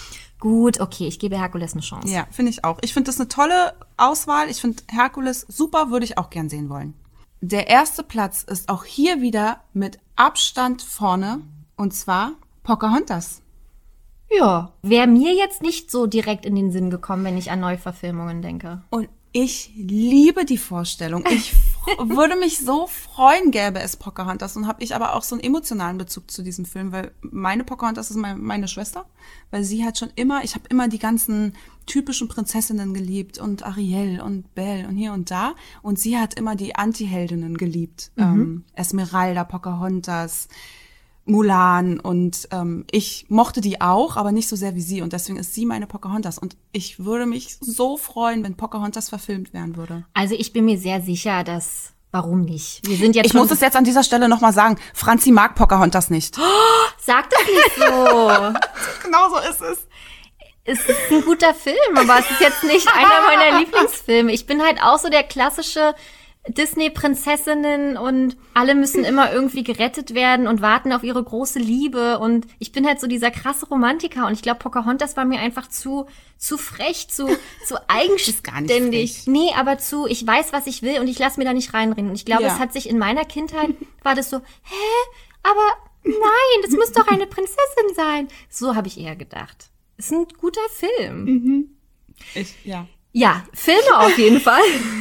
Gut, okay, ich gebe Herkules eine Chance. Ja, finde ich auch. Ich finde das eine tolle Auswahl. Ich finde Herkules super, würde ich auch gern sehen wollen. Der erste Platz ist auch hier wieder mit Abstand vorne, und zwar Pocahontas. Ja, wäre mir jetzt nicht so direkt in den Sinn gekommen, wenn ich an Neuverfilmungen denke. Und ich liebe die Vorstellung. Ich würde mich so freuen, gäbe es Pocahontas. Und habe ich aber auch so einen emotionalen Bezug zu diesem Film, weil meine Pocahontas ist meine Schwester, weil sie hat schon immer, ich habe immer die ganzen typischen Prinzessinnen geliebt und Ariel und Belle und hier und da. Und sie hat immer die Antiheldinnen geliebt. Esmeralda, Pocahontas, Mulan, und ich mochte die auch, aber nicht so sehr wie sie, und deswegen ist sie meine Pocahontas, und ich würde mich so freuen, wenn Pocahontas verfilmt werden würde. Also ich bin mir sehr sicher, dass, warum nicht? Wir sind jetzt Ich muss es jetzt an dieser Stelle nochmal sagen, Franzi mag Pocahontas nicht. Sag das nicht so. Genau so ist es. Es ist ein guter Film, aber es ist jetzt nicht einer meiner Lieblingsfilme. Ich bin halt auch so der klassische Disney-Prinzessinnen und alle müssen immer irgendwie gerettet werden und warten auf ihre große Liebe, und ich bin halt so dieser krasse Romantiker, und ich glaube, Pocahontas war mir einfach zu frech, zu eigenständig. Ist gar nicht frech. Nee, aber ich weiß, was ich will, und ich lasse mir da nicht reinreden. Und ich glaube, Ja. es hat sich in meiner Kindheit, war das so, aber nein, das muss doch eine Prinzessin sein. So habe ich eher gedacht. Ist ein guter Film. Ja. Ja, Filme auf jeden Fall.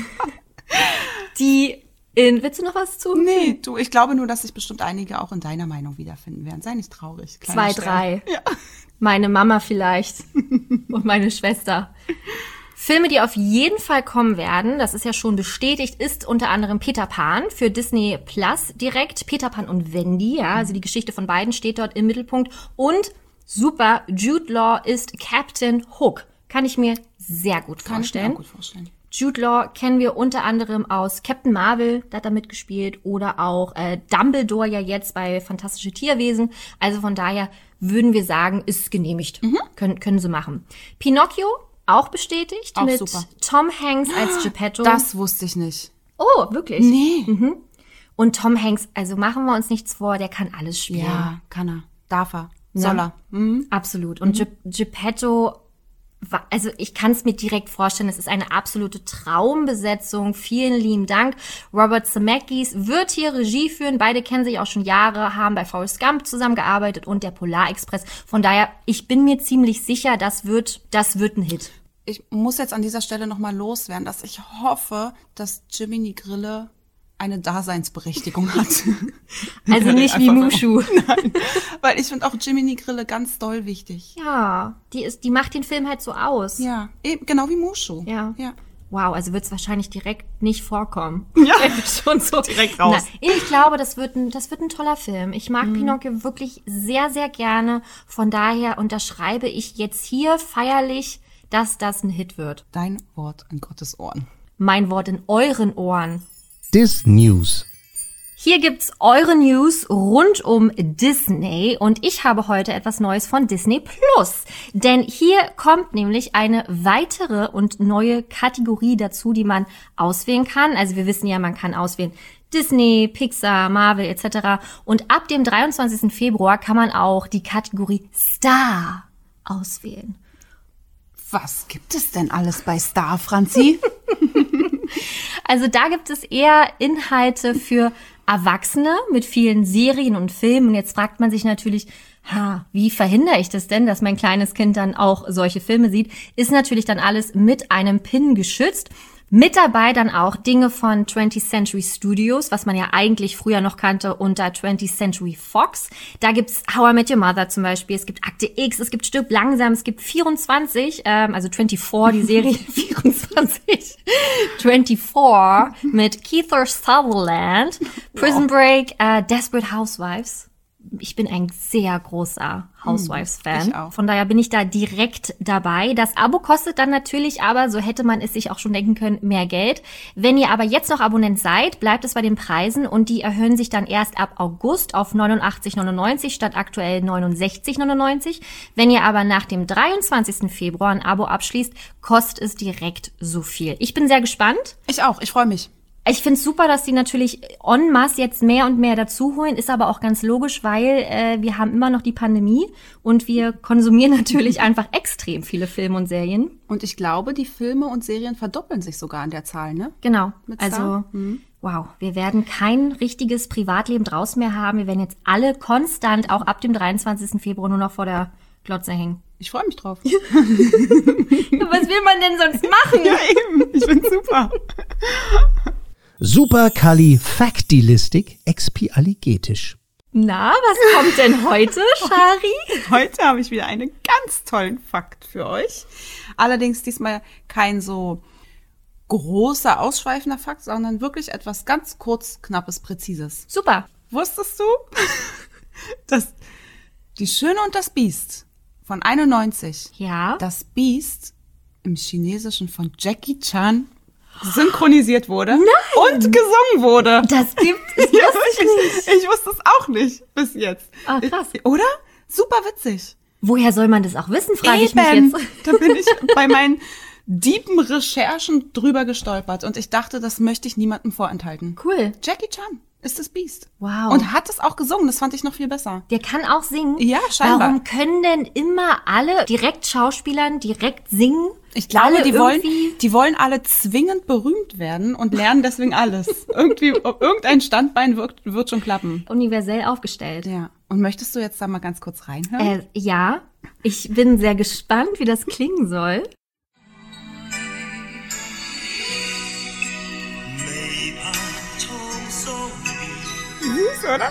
Willst du noch was zu? Nee, du, ich glaube nur, dass sich bestimmt einige auch in deiner Meinung wiederfinden werden. Sei nicht traurig. Kleiner 2, Stern. 3. Ja. Meine Mama vielleicht. Und meine Schwester. Filme, die auf jeden Fall kommen werden, das ist ja schon bestätigt, ist unter anderem Peter Pan für Disney Plus direkt. Peter Pan und Wendy, ja, also die Geschichte von beiden steht dort im Mittelpunkt. Und super, Jude Law ist Captain Hook. Kann ich mir sehr gut Kann ich mir vorstellen. auch gut vorstellen. Jude Law kennen wir unter anderem aus Captain Marvel, da hat er mitgespielt, oder auch Dumbledore ja jetzt bei Fantastische Tierwesen. Also von daher würden wir sagen, ist genehmigt. Können sie machen. Pinocchio, auch bestätigt, Auch mit super. Tom Hanks als Geppetto. Das wusste ich nicht. Oh, wirklich? Nee. Und Tom Hanks, also machen wir uns nichts vor, der kann alles spielen. Ja, kann er. Darf er. Ne? Soll er. Absolut. Und Geppetto, also ich kann es mir direkt vorstellen, es ist eine absolute Traumbesetzung. Vielen lieben Dank. Robert Zemeckis wird hier Regie führen. Beide kennen sich auch schon Jahre, haben bei Forrest Gump zusammengearbeitet und der Polarexpress. Von daher, ich bin mir ziemlich sicher, das wird ein Hit. Ich muss jetzt an dieser Stelle nochmal loswerden, dass ich hoffe, dass Jiminy Grille eine Daseinsberechtigung hat. Also nicht wie Mushu. Nein, weil ich finde auch Jiminy Grille ganz doll wichtig. Ja, die macht den Film halt so aus. Ja, eben, genau wie Mushu. Ja. Ja. Wow, also wird es wahrscheinlich direkt nicht vorkommen. Ja. Schon so Direkt raus. Na, ich glaube, das wird ein toller Film. Ich mag Pinocchio wirklich sehr, sehr gerne. Von daher unterschreibe ich jetzt hier feierlich, dass das ein Hit wird. Dein Wort in Gottes Ohren. Mein Wort in euren Ohren. News. Hier gibt's eure News rund um Disney, und ich habe heute etwas Neues von Disney Plus. Denn hier kommt nämlich eine weitere und neue Kategorie dazu, die man auswählen kann. Also wir wissen ja, man kann auswählen Disney, Pixar, Marvel etc. Und ab dem 23. Februar kann man auch die Kategorie Star auswählen. Was gibt es denn alles bei Star, Franzi? Also da gibt es eher Inhalte für Erwachsene mit vielen Serien und Filmen. Und jetzt fragt man sich natürlich, wie verhindere ich das denn, dass mein kleines Kind dann auch solche Filme sieht? Ist natürlich dann alles mit einem Pin geschützt. Mit dabei dann auch Dinge von 20th Century Studios, was man ja eigentlich früher noch kannte unter 20th Century Fox. Da gibt's How I Met Your Mother zum Beispiel, es gibt Akte X, es gibt Stirb langsam, es gibt 24, also 24, die Serie 24. 24 mit Kiefer Sutherland, Prison Break, Desperate Housewives. Ich bin ein sehr großer Housewives-Fan. Ich auch. Von daher bin ich da direkt dabei. Das Abo kostet dann natürlich aber, so hätte man es sich auch schon denken können, mehr Geld. Wenn ihr aber jetzt noch Abonnent seid, bleibt es bei den Preisen, und die erhöhen sich dann erst ab August auf 89,99 statt aktuell 69,99. Wenn ihr aber nach dem 23. Februar ein Abo abschließt, kostet es direkt so viel. Ich bin sehr gespannt. Ich auch, ich freue mich. Ich finde es super, dass die natürlich en masse jetzt mehr und mehr dazu holen, ist aber auch ganz logisch, weil wir haben immer noch die Pandemie und wir konsumieren natürlich einfach extrem viele Filme und Serien. Und ich glaube, die Filme und Serien verdoppeln sich sogar an der Zahl, ne? Genau, Mit also Star? wow, wir werden kein richtiges Privatleben draus mehr haben. Wir werden jetzt alle konstant, auch ab dem 23. Februar, nur noch vor der Glotze hängen. Ich freue mich drauf. Was will man denn sonst machen? Ja, eben. Ich find's super. Superkalifaktilistik-expialigetisch. Na, was kommt denn heute, Shari? Heute habe ich wieder einen ganz tollen Fakt für euch. Allerdings diesmal kein so großer, ausschweifender Fakt, sondern wirklich etwas ganz kurz, knappes, präzises. Super. Wusstest du, dass Die Schöne und das Biest von 91, Ja. das Biest im Chinesischen von Jackie Chan synchronisiert wurde und gesungen wurde. Das gibt es. Ja, ich wusste es auch nicht bis jetzt. Ah, krass. Oder? Super witzig. Woher soll man das auch wissen, frage ich mich Eben. jetzt. Da bin ich bei meinen deepen Recherchen drüber gestolpert und ich dachte, das möchte ich niemandem vorenthalten. Cool. Jackie Chan ist das Biest. Wow. Und hat es auch gesungen, das fand ich noch viel besser. Der kann auch singen. Ja, scheinbar. Warum können denn immer alle direkt Schauspielern direkt singen? Ich glaube, Alle die irgendwie- wollen alle zwingend berühmt werden und lernen deswegen alles. Irgendein Standbein wird schon klappen. Universell aufgestellt. Ja. Und möchtest du jetzt da mal ganz kurz reinhören? Ja, ich bin sehr gespannt, wie das klingen soll. Süß, oder?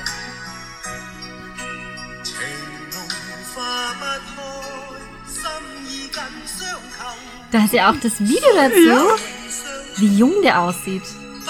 Da ist ja auch das Video dazu, wie jung der aussieht.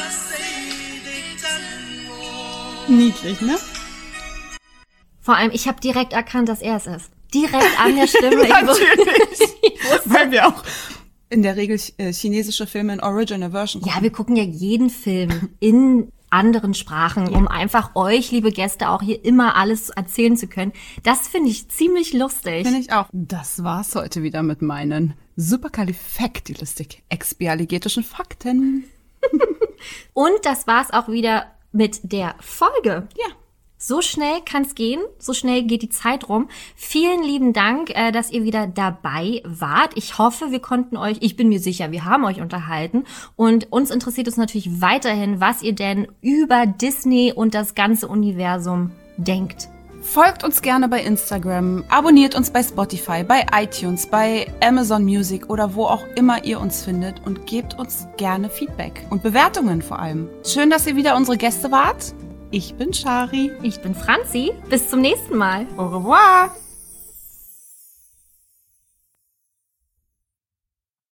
Niedlich, ne? Vor allem, ich habe direkt erkannt, dass er es ist. Direkt an der Stimme. Natürlich. Weil wir auch in der Regel chinesische Filme in Original Version gucken. Ja, wir gucken ja jeden Film in anderen Sprachen, um einfach euch, liebe Gäste, auch hier immer alles erzählen zu können. Das finde ich ziemlich lustig. Finde ich auch. Das war's heute wieder mit meinen superkalifaktilistik-expialigetischen Fakten. Und das war's auch wieder mit der Folge. Ja. So schnell kann's gehen, so schnell geht die Zeit rum. Vielen lieben Dank, dass ihr wieder dabei wart. Ich hoffe, wir konnten euch, ich bin mir sicher, wir haben euch unterhalten. Und uns interessiert es natürlich weiterhin, was ihr denn über Disney und das ganze Universum denkt. Folgt uns gerne bei Instagram, abonniert uns bei Spotify, bei iTunes, bei Amazon Music oder wo auch immer ihr uns findet und gebt uns gerne Feedback und Bewertungen vor allem. Schön, dass ihr wieder unsere Gäste wart. Ich bin Shari. Ich bin Franzi. Bis zum nächsten Mal. Au revoir.